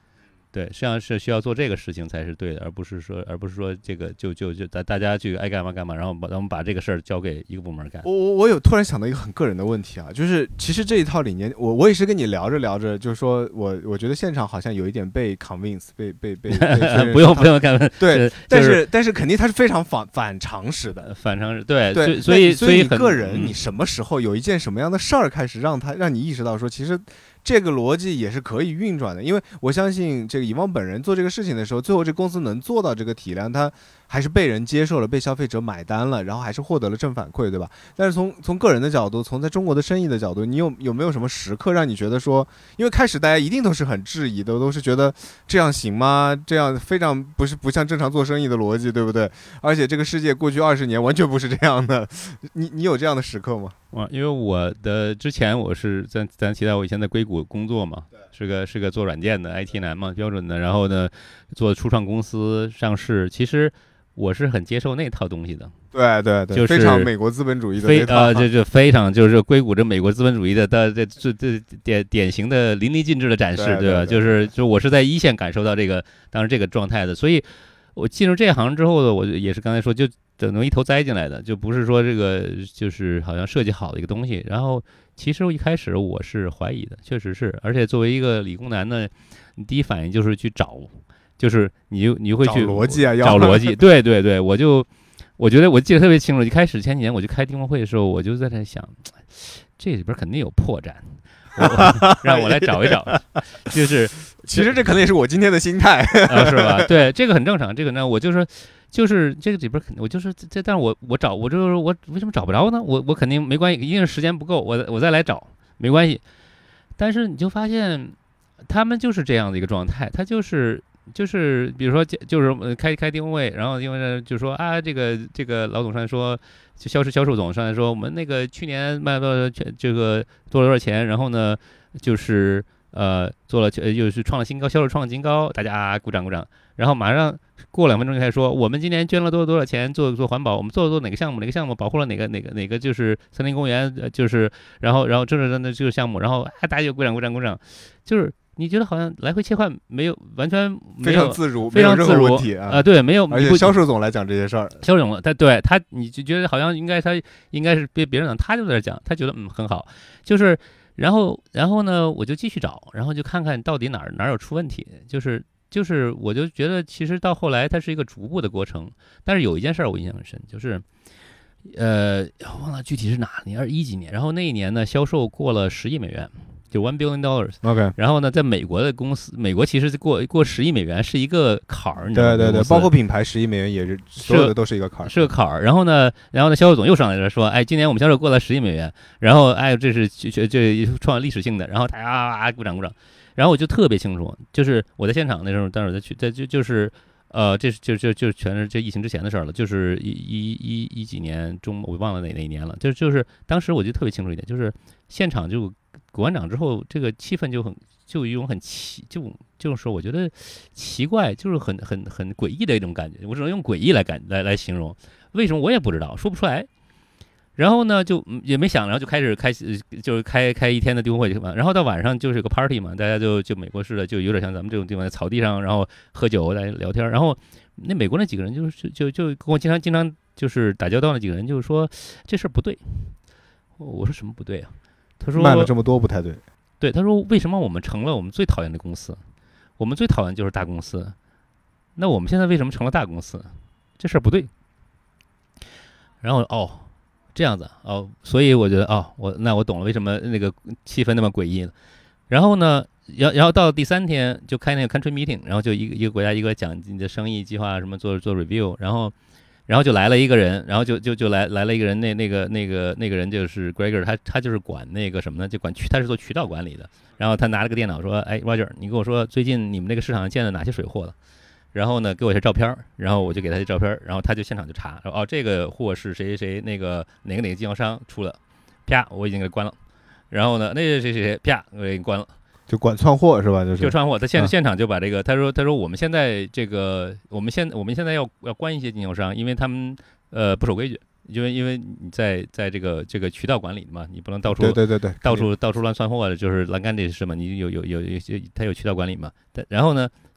对，实际上是需要做这个事情才是对的，而不是说，而不是说这个就就就大大家去爱干嘛干嘛，然后把咱们把这个事儿交给一个部门干。 我我我有突然想到一个很个人的问题啊，就是其实这一套理念，我我也是跟你聊着聊着，就是说我我觉得现场好像有一点被 convince， 被被被不用不用干， 对， 就是、 但是但是肯定它是非常反反常识的， 反常识，对对， 所以所以以你个人、 嗯、 你什么时候有一件什么样的事儿开始让他让你意识到说，其实这个逻辑也是可以运转的，因为我相信这个以往本人做这个事情的时候，最后这公司能做到这个体量，它还是被人接受了，被消费者买单了，然后还是获得了正反馈，对吧？但是从从个人的角度，从在中国的生意的角度，你有有没有什么时刻让你觉得说，因为开始大家一定都是很质疑的，都是觉得这样行吗？这样非常不是不像正常做生意的逻辑，对不对？而且这个世界过去二十年完全不是这样的，你你有这样的时刻吗？ 啊，因为我的之前我是咱咱提到我以前在硅谷工作嘛，是个是个做软件的 I T 男嘛，标准的，然后呢做初创公司上市，其实我是很接受那套东西的。 对对对， 就是非常美国资本主义的非那套， 呃，这这非常就是硅谷这美国资本主义的的这这这典典型的淋漓尽致的展示， 对对吧？ 对就是就我是在一线感受到这个当时这个状态的，所以我进入这行之后呢，我也是刚才说就等于一头栽进来的，就不是说这个就是好像设计好的一个东西。然后其实我一开始我是怀疑的，确实是，而且作为一个理工男呢，你第一反应就是去找，就是你就你会去找逻辑啊，要找逻辑，对对对，我就我觉得我记得特别清楚，一开始前几年我就开订货会的时候，我就在那想，这里边肯定有破绽。我让我来找一找，就是其实这可能也是我今天的心态啊，是吧？对，这个很正常。这个呢，我就是就是这个里边肯定我就是这，但是我我找我就是我为什么找不着呢？我我肯定没关系，一定是时间不够，我我再来找没关系。但是你就发现他们就是这样的一个状态，他就是就是比如说就是开开订位，然后因为就说啊，这个这个老总上来说，就销售销售总上来说，我们那个去年卖了这个多了多少钱，然后呢就是呃做了呃又是创了新高，销售创了新高，大家、啊、鼓掌鼓掌，然后马上过两分钟就开始说，我们今年捐了多少多少钱做做环保，我们做了做哪个项目哪个项目保护了哪个哪个哪个就是森林公园，呃、就是然后然后这是那这个项目，然后啊大家就鼓掌鼓掌鼓掌，就是你觉得好像来回切换没有完全没有非常自如， 非常自如问题啊、 呃！对，没有， 而且销售总来讲这些事儿， 销售总他对他你就觉得好像应该他应该是别别人讲，他就在这讲，他觉得嗯很好，就是然后然后呢我就继续找，然后就看看到底哪儿哪儿有出问题，就是就是我就觉得其实到后来它是一个逐步的过程，但是有一件事儿我印象很深，就是呃忘了具体是哪年，二一几年，然后那一年呢销售过了十亿美元。就 one billion dollars，OK， 然后呢，在美国的公司，美国其实过过十亿美元是一个坎儿， 对对对，包括品牌十亿美元也是，所有的都是一个坎儿， 是个坎儿。然后呢，然后呢，销售总又上来了，说，哎，今年我们销售过了十亿美元，然后哎，这是这这创历史性的，然后大家啊鼓掌鼓掌，然后我就特别清楚，就是我在现场那时候，当时我在去，在就就是呃，这是就就就全是这疫情之前的事儿了，就是一一一一几年中，我忘了哪哪一年了，就就是当时我就特别清楚一点，就是现场就。鼓完掌之后，这个气氛就很，就有一种很奇，就就是说，我觉得奇怪，就是很很很诡异的一种感觉。我只能用诡异来感来来形容，为什么我也不知道，说不出来。然后呢，就也没想，然后就开始开，就是开开一天的订货会嘛。然后到晚上就是个 party 嘛，大家就就美国式的，就有点像咱们这种地方，在草地上，然后喝酒，大家聊天。然后那美国那几个人就是就就跟我经常经常就是打交道那几个人，就是说这事儿不对。我说什么不对啊？他说卖了这么多不太对， 对，他说为什么我们成了我们最讨厌的公司？我们最讨厌就是大公司，那我们现在为什么成了大公司？这事儿不对。然后哦，这样子哦，所以我觉得哦，我那我懂了为什么那个气氛那么诡异了。然后呢，然然后到第三天就开那个 country meeting， 然后就一个一个国家一个讲你的生意计划什么做做 review， 然后。然后就来了一个人，然后就就就来来了一个人，那那个那个那个人就是 Gregor， 他他就是管那个什么呢？就管渠，他是做渠道管理的。然后他拿了个电脑说：“哎 ，Roger， 你跟我说最近你们那个市场上见了哪些水货了？”然后呢，给我一些照片，然后我就给他这照片，然后他就现场就查，说：“哦，这个货是谁谁谁那个哪个哪个经销商出了，啪，我已经给关了。然后呢，那谁谁谁啪，我给你关了。” 就管窜货是吧？就是就串货，他现现场就把这个，他说他说我们现在这个我们现我们现在要要关一些经销商，因为他们呃不守规矩，因为因为你在在这个这个渠道管理嘛，你不能到处对对对对， 到处到处乱窜货的，就是栏杆这是什么？你有有有有些他有渠道管理嘛？然后呢，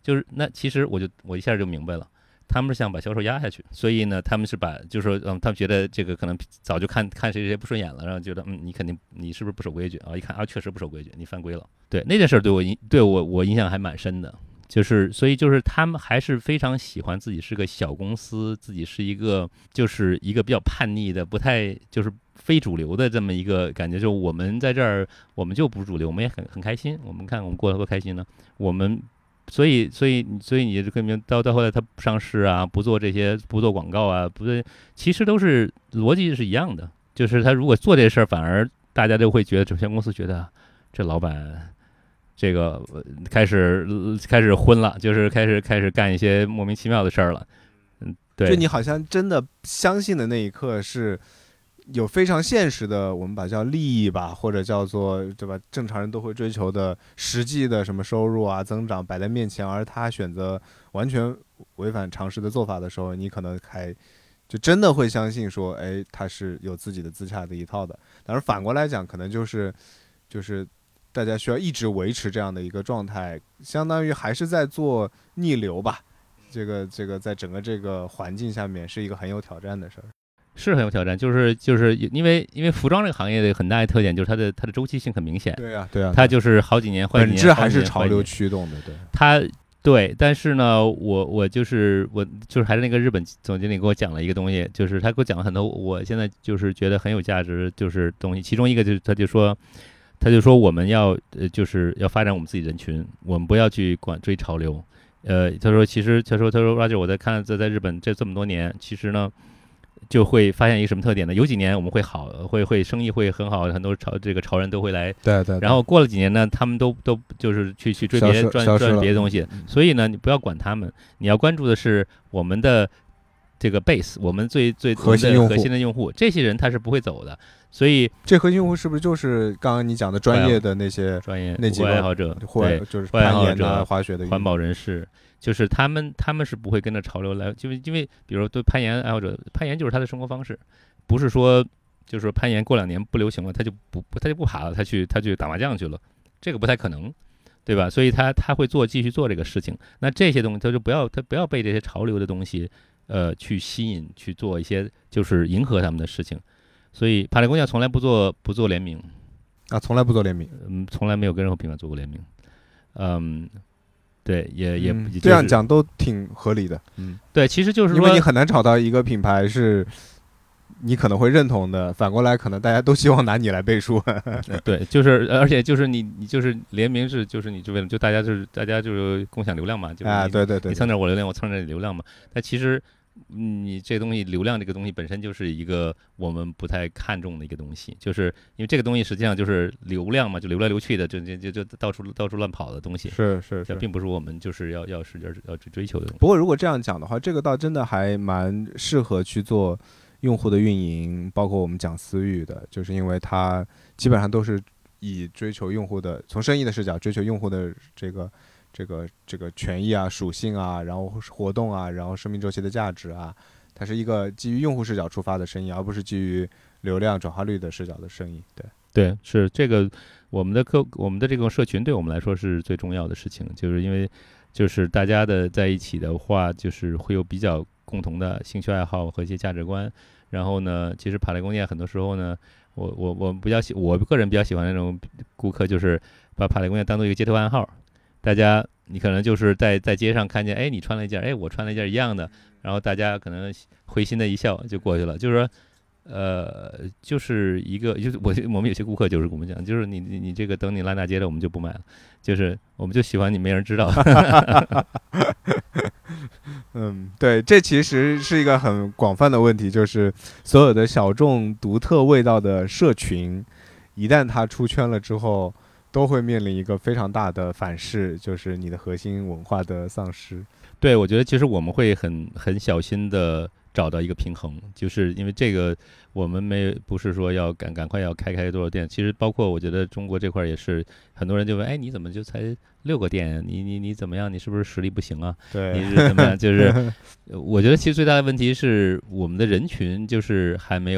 就是那其实我就我一下就明白了。他们是想把销售压下去，所以呢，他们是把，就是说，嗯，他们觉得这个可能早就看看谁谁不顺眼了，然后觉得，嗯，你肯定你是不是不守规矩啊？一看啊，确实不守规矩，你犯规了。对那件事对我影对我我影响还蛮深的，就是所以就是他们还是非常喜欢自己是个小公司，自己是一个就是一个比较叛逆的，不太就是非主流的这么一个感觉。就我们在这儿，我们就不是主流，我们也很很开心。我们看我们过得多开心呢，我们。所以，所以，所以你就根本到到后来，他不上市啊，不做这些，不做广告啊，不对，其实都是逻辑是一样的。就是他如果做这事儿，反而大家就会觉得，证券公司觉得这老板这个开始开始昏了，就是开始开始干一些莫名其妙的事儿了。嗯，对， 就你好像真的相信的那一刻是。有非常现实的，我们把叫利益吧，或者叫做对吧？正常人都会追求的实际的什么收入啊、增长摆在面前，而他选择完全违反常识的做法的时候，你可能还就真的会相信说，哎，他是有自己的自洽的一套的。但是反过来讲，可能就是就是大家需要一直维持这样的一个状态，相当于还是在做逆流吧。这个这个在整个这个环境下面是一个很有挑战的事儿。 是很有挑战，就是就是因为因为服装这个行业的很大的特点就是它的它的周期性很明显。 对啊，对啊， 它就是好几年换几年， 本质还是潮流驱动的。对， 它对，但是呢，我我就是我就是还是那个日本总经理给我讲了一个东西，就是他给我讲了很多，我现在就是觉得很有价值，就是东西。其中一个就是他就说，他就说我们要呃就是要发展我们自己人群，我们不要去管追潮流。呃，他说其实他说他说 Roger 我在看在在日本这这么多年，其实呢。就会发现一个什么特点呢？有几年我们会好，会会生意会很好，很多潮这个潮人都会来。 对 对, 对。 然后过了几年呢，他们都都就是去去追别赚赚别的东西。所以呢，你不要管他们，你要关注的是我们的这个 base， 我们最最核心用户， 核心的用户，这些人他是不会走的。所以这核心用户是不是就是刚刚你讲的专业的那些专业那几个爱好者， 对，就是攀岩啊、滑雪的环保人士。就是他们，他们是不会跟着潮流来，就是因为，比如说对攀岩爱好者，攀岩就是他的生活方式，不是说，就是说攀岩过两年不流行了，他就不，他就不爬了，他去，他去打麻将去了，这个不太可能，对吧？所以他他会做，继续做这个事情。那这些东西，他就不要，他不要被这些潮流的东西，呃，去吸引，去做一些就是迎合他们的事情。所以帕雷工匠从来不做不做联名， 啊，从来不做联名， 嗯，从来没有跟任何品牌做过联名，嗯。对，也也、 嗯就是、这样讲都挺合理的。嗯， 对，其实就是说， 因为你很难找到一个品牌是你可能会认同的，反过来可能大家都希望拿你来背书。 对，就是而且就是你你就是联名是就是你就为了就大家就是大家就是共享流量嘛，就是啊，对对对， 你蹭点我流量，我蹭点你流量嘛。但其实你这东西流量这个东西本身就是一个我们不太看重的一个东西，就是因为这个东西实际上就是流量嘛，就流来流去的，就就就就到处到处乱跑的东西。 是是是， 并不是我们就是要要使劲要去追求的东西。 不过如果这样讲的话，这个倒真的还蛮适合去做用户的运营，包括我们讲私域的，就是因为它基本上都是以追求用户的，从生意的视角追求用户的这个。这个这个权益啊、属性啊，然后活动啊，然后生命周期的价值啊，它是一个基于用户视角出发的生意，而不是基于流量转化率的视角的生意。对对，是这个我们的客我们的这个社群对我们来说是最重要的事情，就是因为就是大家的在一起的话，就是会有比较共同的兴趣爱好和一些价值观。然后呢，其实帕雷工匠很多时候呢，我我我比较喜我个人比较喜欢那种顾客，就是把帕雷工匠当做一个街头暗号。大家，你可能就是在在街上看见，哎，你穿了一件，哎，我穿了一件一样的，然后大家可能会心的一笑就过去了。就是说，呃，就是一个，就是我我们有些顾客就是跟我们讲，就是你你你这个等你烂大街了，我们就不买了，就是我们就喜欢你没人知道。 嗯，对，这其实是一个很广泛的问题，就是所有的小众独特味道的社群，一旦它出圈了之后。都会面临一个非常大的反噬，就是你的核心文化的丧失。 对，我觉得其实我们会很很小心的找到一个平衡，就是因为这个我们没不是说要赶赶快要开开多少店，其实包括我觉得中国这块也是，很多人就问，哎，你怎么就才六个店？你你你怎么样？你是不是实力不行啊？ 对， 你是怎么样？就是我觉得其实最大的问题是我们的人群就是还没有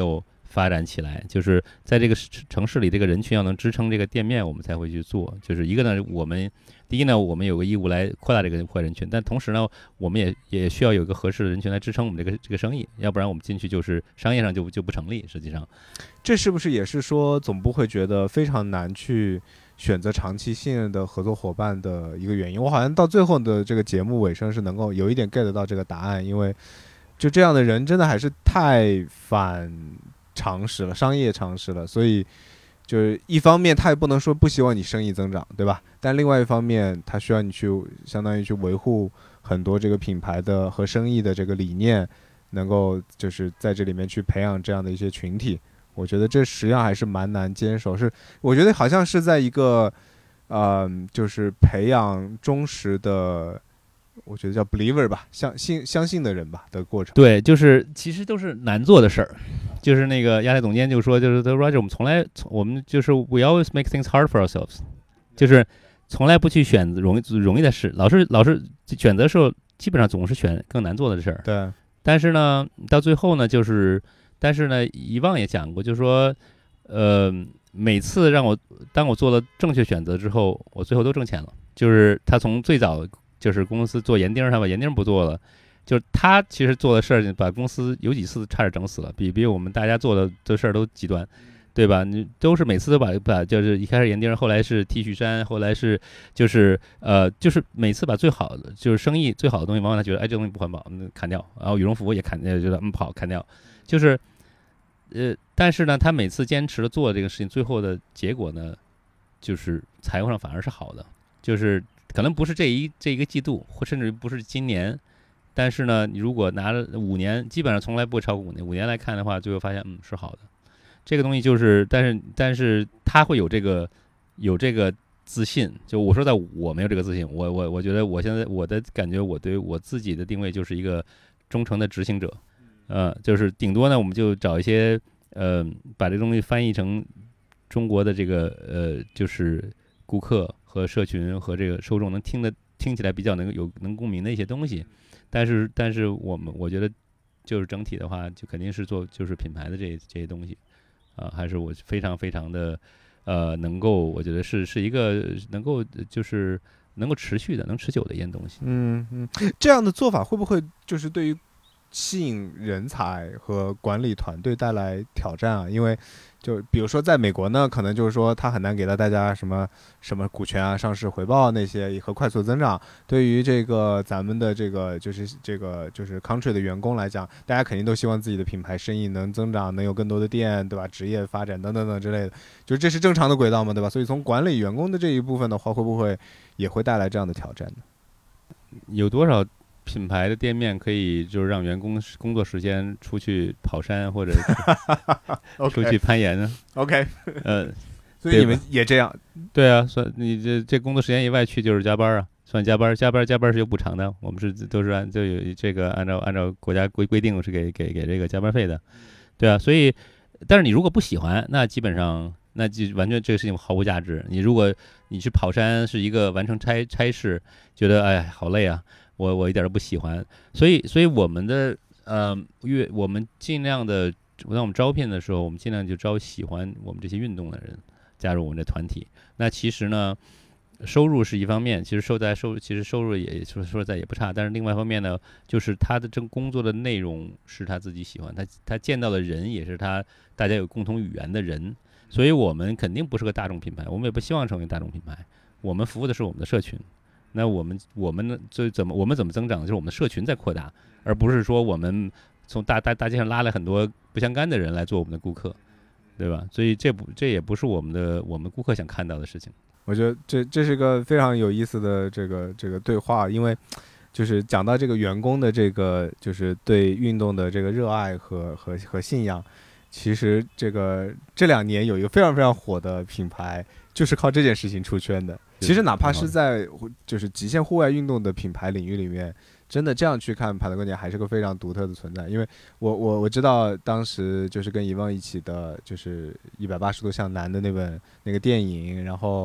发展起来，就是在这个城市里，这个人群要能支撑这个店面，我们才会去做。就是一个呢，我们第一呢，我们有个义务来扩大这个会人群，但同时呢，我们也也需要有一个合适的人群来支撑我们这个这个生意，要不然我们进去就是商业上就就不成立。实际上， 这是不是也是说总部会觉得非常难去选择长期信任的合作伙伴的一个原因？我好像到最后的这个节目尾声是能够有一点 get 到这个答案，因为就这样的人真的还是太反常识了，商业常识了，所以就是一方面他也不能说不希望你生意增长，对吧？但另外一方面他需要你去相当于去维护很多这个品牌的和生意的这个理念，能够就是在这里面去培养这样的一些群体。我觉得这实际上还是蛮难坚守，是我觉得好像是在一个呃就是培养忠实的，我觉得叫 believer 吧，相信相信的人吧的过程。 对，就是其实都是难做的事儿。就是那个亚太总监就说，就是 Roger， 我们从来我们就是 we always make things hard for ourselves， 就是从来不去选容易容易的事，老是老是选择的时候，基本上总是选更难做的事儿。 对。 但是呢，到最后呢，就是但是呢，遗忘也讲过，就是说，呃，每次让我当我做了正确选择之后，我最后都挣钱了。就是他从最早就是公司做盐丁，他把盐丁不做了。就是他其实做的事儿，把公司有几次差点整死了，比比我们大家做的这事儿都极端，对吧？你都是每次都把把就是一开始盐丁，后来是 T 恤衫，后来是就是呃就是每次把最好的就是生意最好的东西，往往他觉得哎这东西不环保，嗯砍掉，然后羽绒服也砍掉，觉得嗯不好砍掉，就是呃但是呢，他每次坚持的做这个事情，最后的结果呢，就是财务上反而是好的，就是可能不是这一这一个季度，或甚至于不是今年。但是呢，你如果拿了五年，基本上从来不会超过五年。五年来看的话，最后发现，嗯，是好的。这个东西就是，但是，但是他会有这个，有这个自信。就我说，在我没有这个自信，我我我觉得我现在我的感觉，我对我自己的定位就是一个忠诚的执行者。呃，就是顶多呢，我们就找一些呃，把这东西翻译成中国的这个呃，就是顾客和社群和这个受众能听得听起来比较能有能共鸣的一些东西。但是，但是我们我觉得，就是整体的话，就肯定是做就是品牌的这这些东西，啊、呃，还是我非常非常的，呃，能够我觉得是是一个能够就是能够持续的、能持久的一件东西。 嗯嗯，这样的做法会不会就是对于吸引人才和管理团队带来挑战啊？因为就比如说在美国呢，可能就是说他很难给到大家什么什么股权啊、上市回报那些和快速增长。对于这个咱们的这个就是这个就是 country 的员工来讲，大家肯定都希望自己的品牌生意能增长，能有更多的店，对吧？职业发展等等等之类的，就是这是正常的轨道嘛，对吧？所以从管理员工的这一部分的话，会不会也会带来这样的挑战呢？ 有多少品牌的店面可以就是让员工工作时间出去跑山或者出去攀岩呢 ？OK， 呃， 所以你们也这样？ 对啊，算你这这工作时间以外去就是加班啊，算加班，加班加班是有补偿的，我们是都是按就有这个按照按照国家规规定是给给给这个加班费的，对啊，所以但是你如果不喜欢，那基本上那就完全这个事情毫无价值。你如果你去跑山是一个完成差差事，觉得哎好累啊。我我一点都不喜欢，所以所以我们的呃越我们尽量的，当我们招聘的时候，我们尽量就招喜欢我们这些运动的人加入我们的团体。那其实呢，收入是一方面，其实收在收其实收入也说说实在也不差，但是另外一方面呢，就是他的这工作的内容是他自己喜欢，他他见到的人也是他大家有共同语言的人，所以我们肯定不是个大众品牌，我们也不希望成为大众品牌，我们服务的是我们的社群。那我们我们呢？就怎么我们怎么增长？就是我们的社群在扩大，而不是说我们从大大大街上拉了很多不相干的人来做我们的顾客，对吧？所以这不这也不是我们的我们顾客想看到的事情。 我觉得这这是个非常有意思的这个这个对话，因为就是讲到这个员工的这个就是对运动的这个热爱和和和信仰。其实这个这两年有一个非常非常火的品牌，就是靠这件事情出圈的。其实哪怕是在就是极限户外运动的品牌领域里面，真的这样去看帕特哥尼亚还是个非常独特的存在。因为我我我知道当时就是跟遗忘一起的就是一百八十度向南的那本那个电影，然后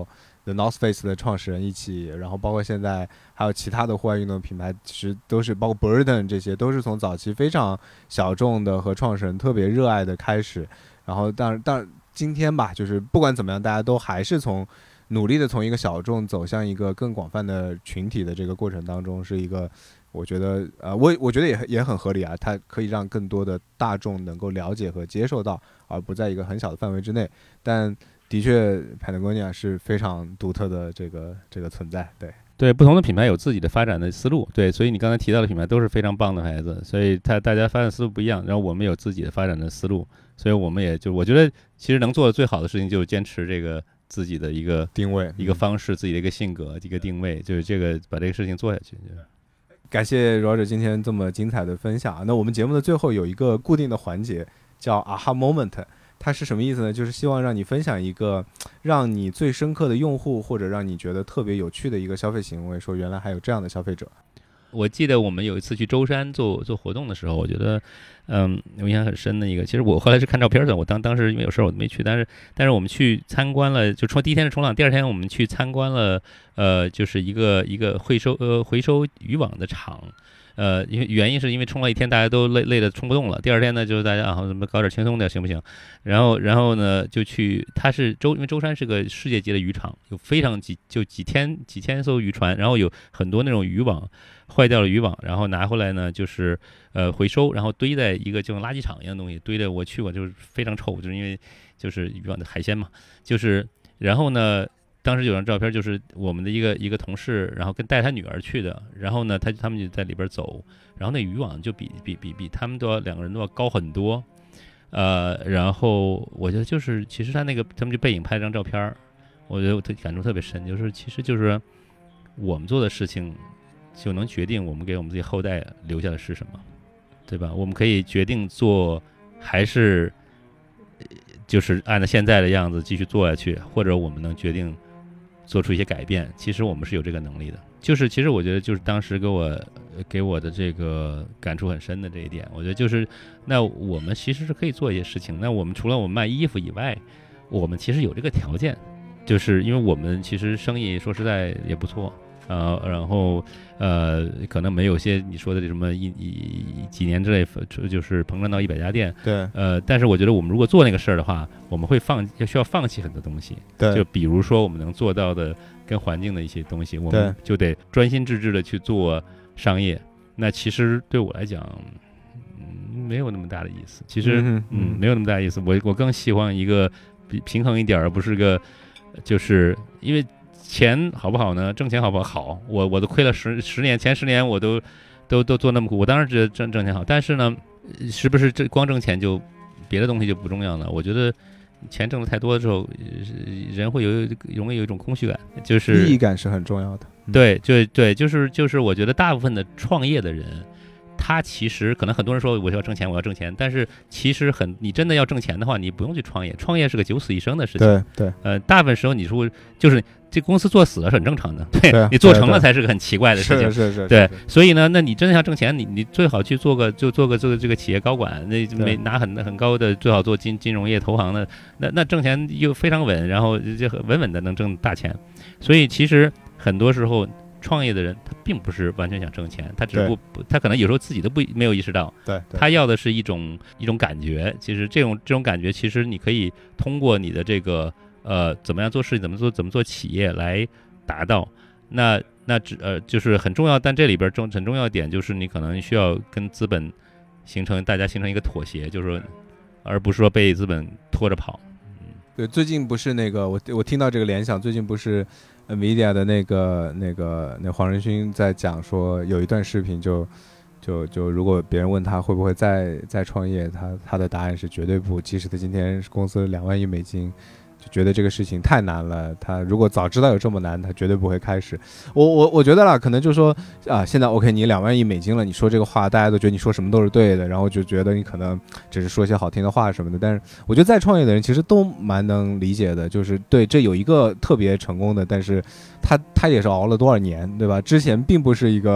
The North Face 的创始人一起，然后包括现在还有其他的户外运动品牌，其实都是包括 Burden 这些，都是从早期非常小众的和创始人特别热爱的开始，然后当然当然今天吧，就是不管怎么样，大家都还是从努力的从一个小众走向一个更广泛的群体的这个过程当中，是一个我觉得呃，我我觉得也也很合理啊，它可以让更多的大众能够了解和接受到，而不在一个很小的范围之内。但的确 Patagonia 是非常独特的这个这个存在，对对，不同的品牌有自己的发展的思路，对，所以你刚才提到的品牌都是非常棒的牌子，所以它大家发展思路不一样，然后我们有自己的发展的思路，所以我们也就我觉得其实能做的最好的事情就是坚持这个自己的一个定位、 一个方式、自己的一个性格、一个定位，就是这个把这个事情做下去。 感谢 Roger 今天这么精彩的分享。那我们节目的最后有一个固定的环节，叫 Aha Moment。它是什么意思呢？就是希望让你分享一个让你最深刻的用户，或者让你觉得特别有趣的一个消费行为，说原来还有这样的消费者。 我记得我们有一次去舟山做做活动的时候，我觉得，嗯，我印象很深的一个。其实我后来是看照片的，我当当时因为有事儿我没去，但是但是我们去参观了，就冲第一天是冲浪，第二天我们去参观了，呃，就是一个一个回收呃回收渔网的厂。呃，因为原因是因为冲了一天，大家都累累的冲不动了。第二天呢，就是大家啊，怎么搞点轻松的行不行？然后，然后呢，就去，它是舟，因为舟山是个世界级的渔场，有非常几就几千几千艘渔船，然后有很多那种渔网坏掉了渔网，然后拿回来呢，就是呃回收，然后堆在一个就像垃圾场一样的东西堆的，我去过就是非常臭，就是因为就是渔网的海鲜嘛，就是然后呢。当时有张照片，就是我们的一个一个同事，然后跟带他女儿去的，然后呢，他他们就在里边走，然后那渔网就比比比比他们都要两个人都要高很多，呃，然后我觉得就是其实他那个他们就背影拍了张照片，我觉得我感触特别深，就是其实就是我们做的事情就能决定我们给我们自己后代留下的是什么，对吧？我们可以决定做还是就是按照现在的样子继续做下去，或者我们能决定做出一些改变，其实我们是有这个能力的。就是其实我觉得就是当时给我给我的这个感触很深的这一点，我觉得就是那我们其实是可以做一些事情。那我们除了我们卖衣服以外，我们其实有这个条件，就是因为我们其实生意说实在也不错。呃，然后呃，可能没有些你说的这什么一一几年之内就是膨胀到一百家店， 对， 呃，但是我觉得我们如果做那个事儿的话，我们会放需要放弃很多东西， 对， 就比如说我们能做到的跟环境的一些东西，我们就得专心致志的去做商业。那其实对我来讲，嗯，没有那么大的意思。其实，嗯，嗯没有那么大的意思。我我更希望一个比平衡一点，而不是个，就是因为。钱好不好呢？挣钱好不好？好，我我都亏了十十年，前十年我都都都做那么苦，我当然觉得挣挣钱好，但是呢，是不是这光挣钱就别的东西就不重要呢？我觉得钱挣的太多的时候，人会有容易有一种空虚感，就是意义感是很重要的。 嗯、对，对对，就是就是我觉得大部分的创业的人。他其实可能很多人说我要挣钱，我要挣钱，但是其实很，你真的要挣钱的话，你不用去创业，创业是个九死一生的事情。 对对， 呃，大部分时候你说就是这公司做死了是很正常的，对, 对你做成了才是个很奇怪的事情。 是是 是, 是， 对，所以呢，那你真的要挣钱，你你最好去做个就做个做个这个企业高管，那没拿很很高的，最好做金金融业投行的，那那挣钱又非常稳，然后就稳稳的能挣大钱。所以其实很多时候。创业的人他并不是完全想挣钱，他只不他可能有时候自己都不没有意识到， 对， 他要的是一种一种感觉。其实这种这种感觉，其实你可以通过你的这个呃怎么样做事情，怎么做怎么做企业来达到。那那只呃就是很重要，但这里边重很重要的点就是你可能需要跟资本形成大家形成一个妥协，就是说而不是说被资本拖着跑。 嗯，对，最近不是那个我我听到这个联想，最近不是。NVIDIA 的那个、那个、那黄仁勋在讲说，有一段视频就，就就如果别人问他会不会再再创业，他他的答案是绝对不。即使他今天公司两万亿美金，就觉得这个事情太难了。他如果早知道有这么难，他绝对不会开始。我我我觉得啦，可能就是说啊，现在 OK， 你两万亿美金了，你说这个话，大家都觉得你说什么都是对的，然后就觉得你可能只是说一些好听的话什么的。但是我觉得再创业的人其实都蛮能理解的，就是对这有一个特别成功的，但是他他也是熬了多少年，对吧？之前并不是一个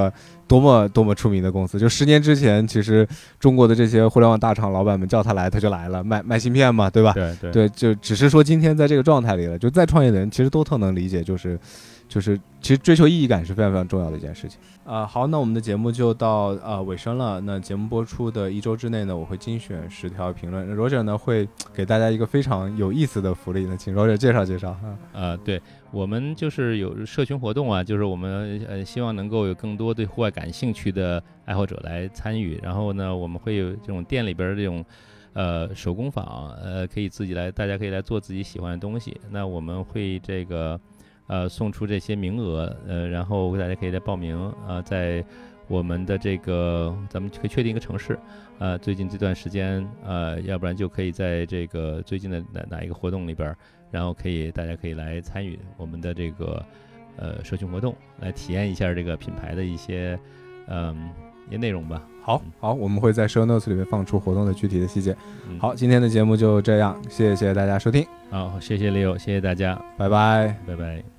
多么多么出名的公司。就十年之前，其实中国的这些互联网大厂老板们叫他来，他就来了，卖卖芯片嘛，对吧？ 对对对，就只是说今天在这个状态里了。就再创业的人，其实都特能理解，就是就是其实追求意义感是非常非常重要的一件事情。啊、呃，好，那我们的节目就到呃尾声了。那节目播出的一周之内呢，我会精选十条评论。Roger 呢会给大家一个非常有意思的福利呢，请 Roger 介绍介绍哈。 呃，对，我们就是有社群活动啊，就是我们呃希望能够有更多对户外感兴趣的爱好者来参与。然后呢，我们会有这种店里边这种呃手工坊，呃可以自己来，大家可以来做自己喜欢的东西。那我们会这个。呃，送出这些名额，呃，然后大家可以来报名，呃，在我们的这个，咱们可以确定一个城市，呃，最近这段时间，呃，要不然就可以在这个最近的哪哪一个活动里边，然后可以大家可以来参与我们的这个呃社群活动，来体验一下这个品牌的一些嗯一些内容吧。 好，好，我们会在 show notes 里面放出活动的具体的细节。 嗯、 好，今天的节目就这样，谢谢大家收听。 好，谢谢 Leo， 谢谢大家， 拜拜， 拜拜。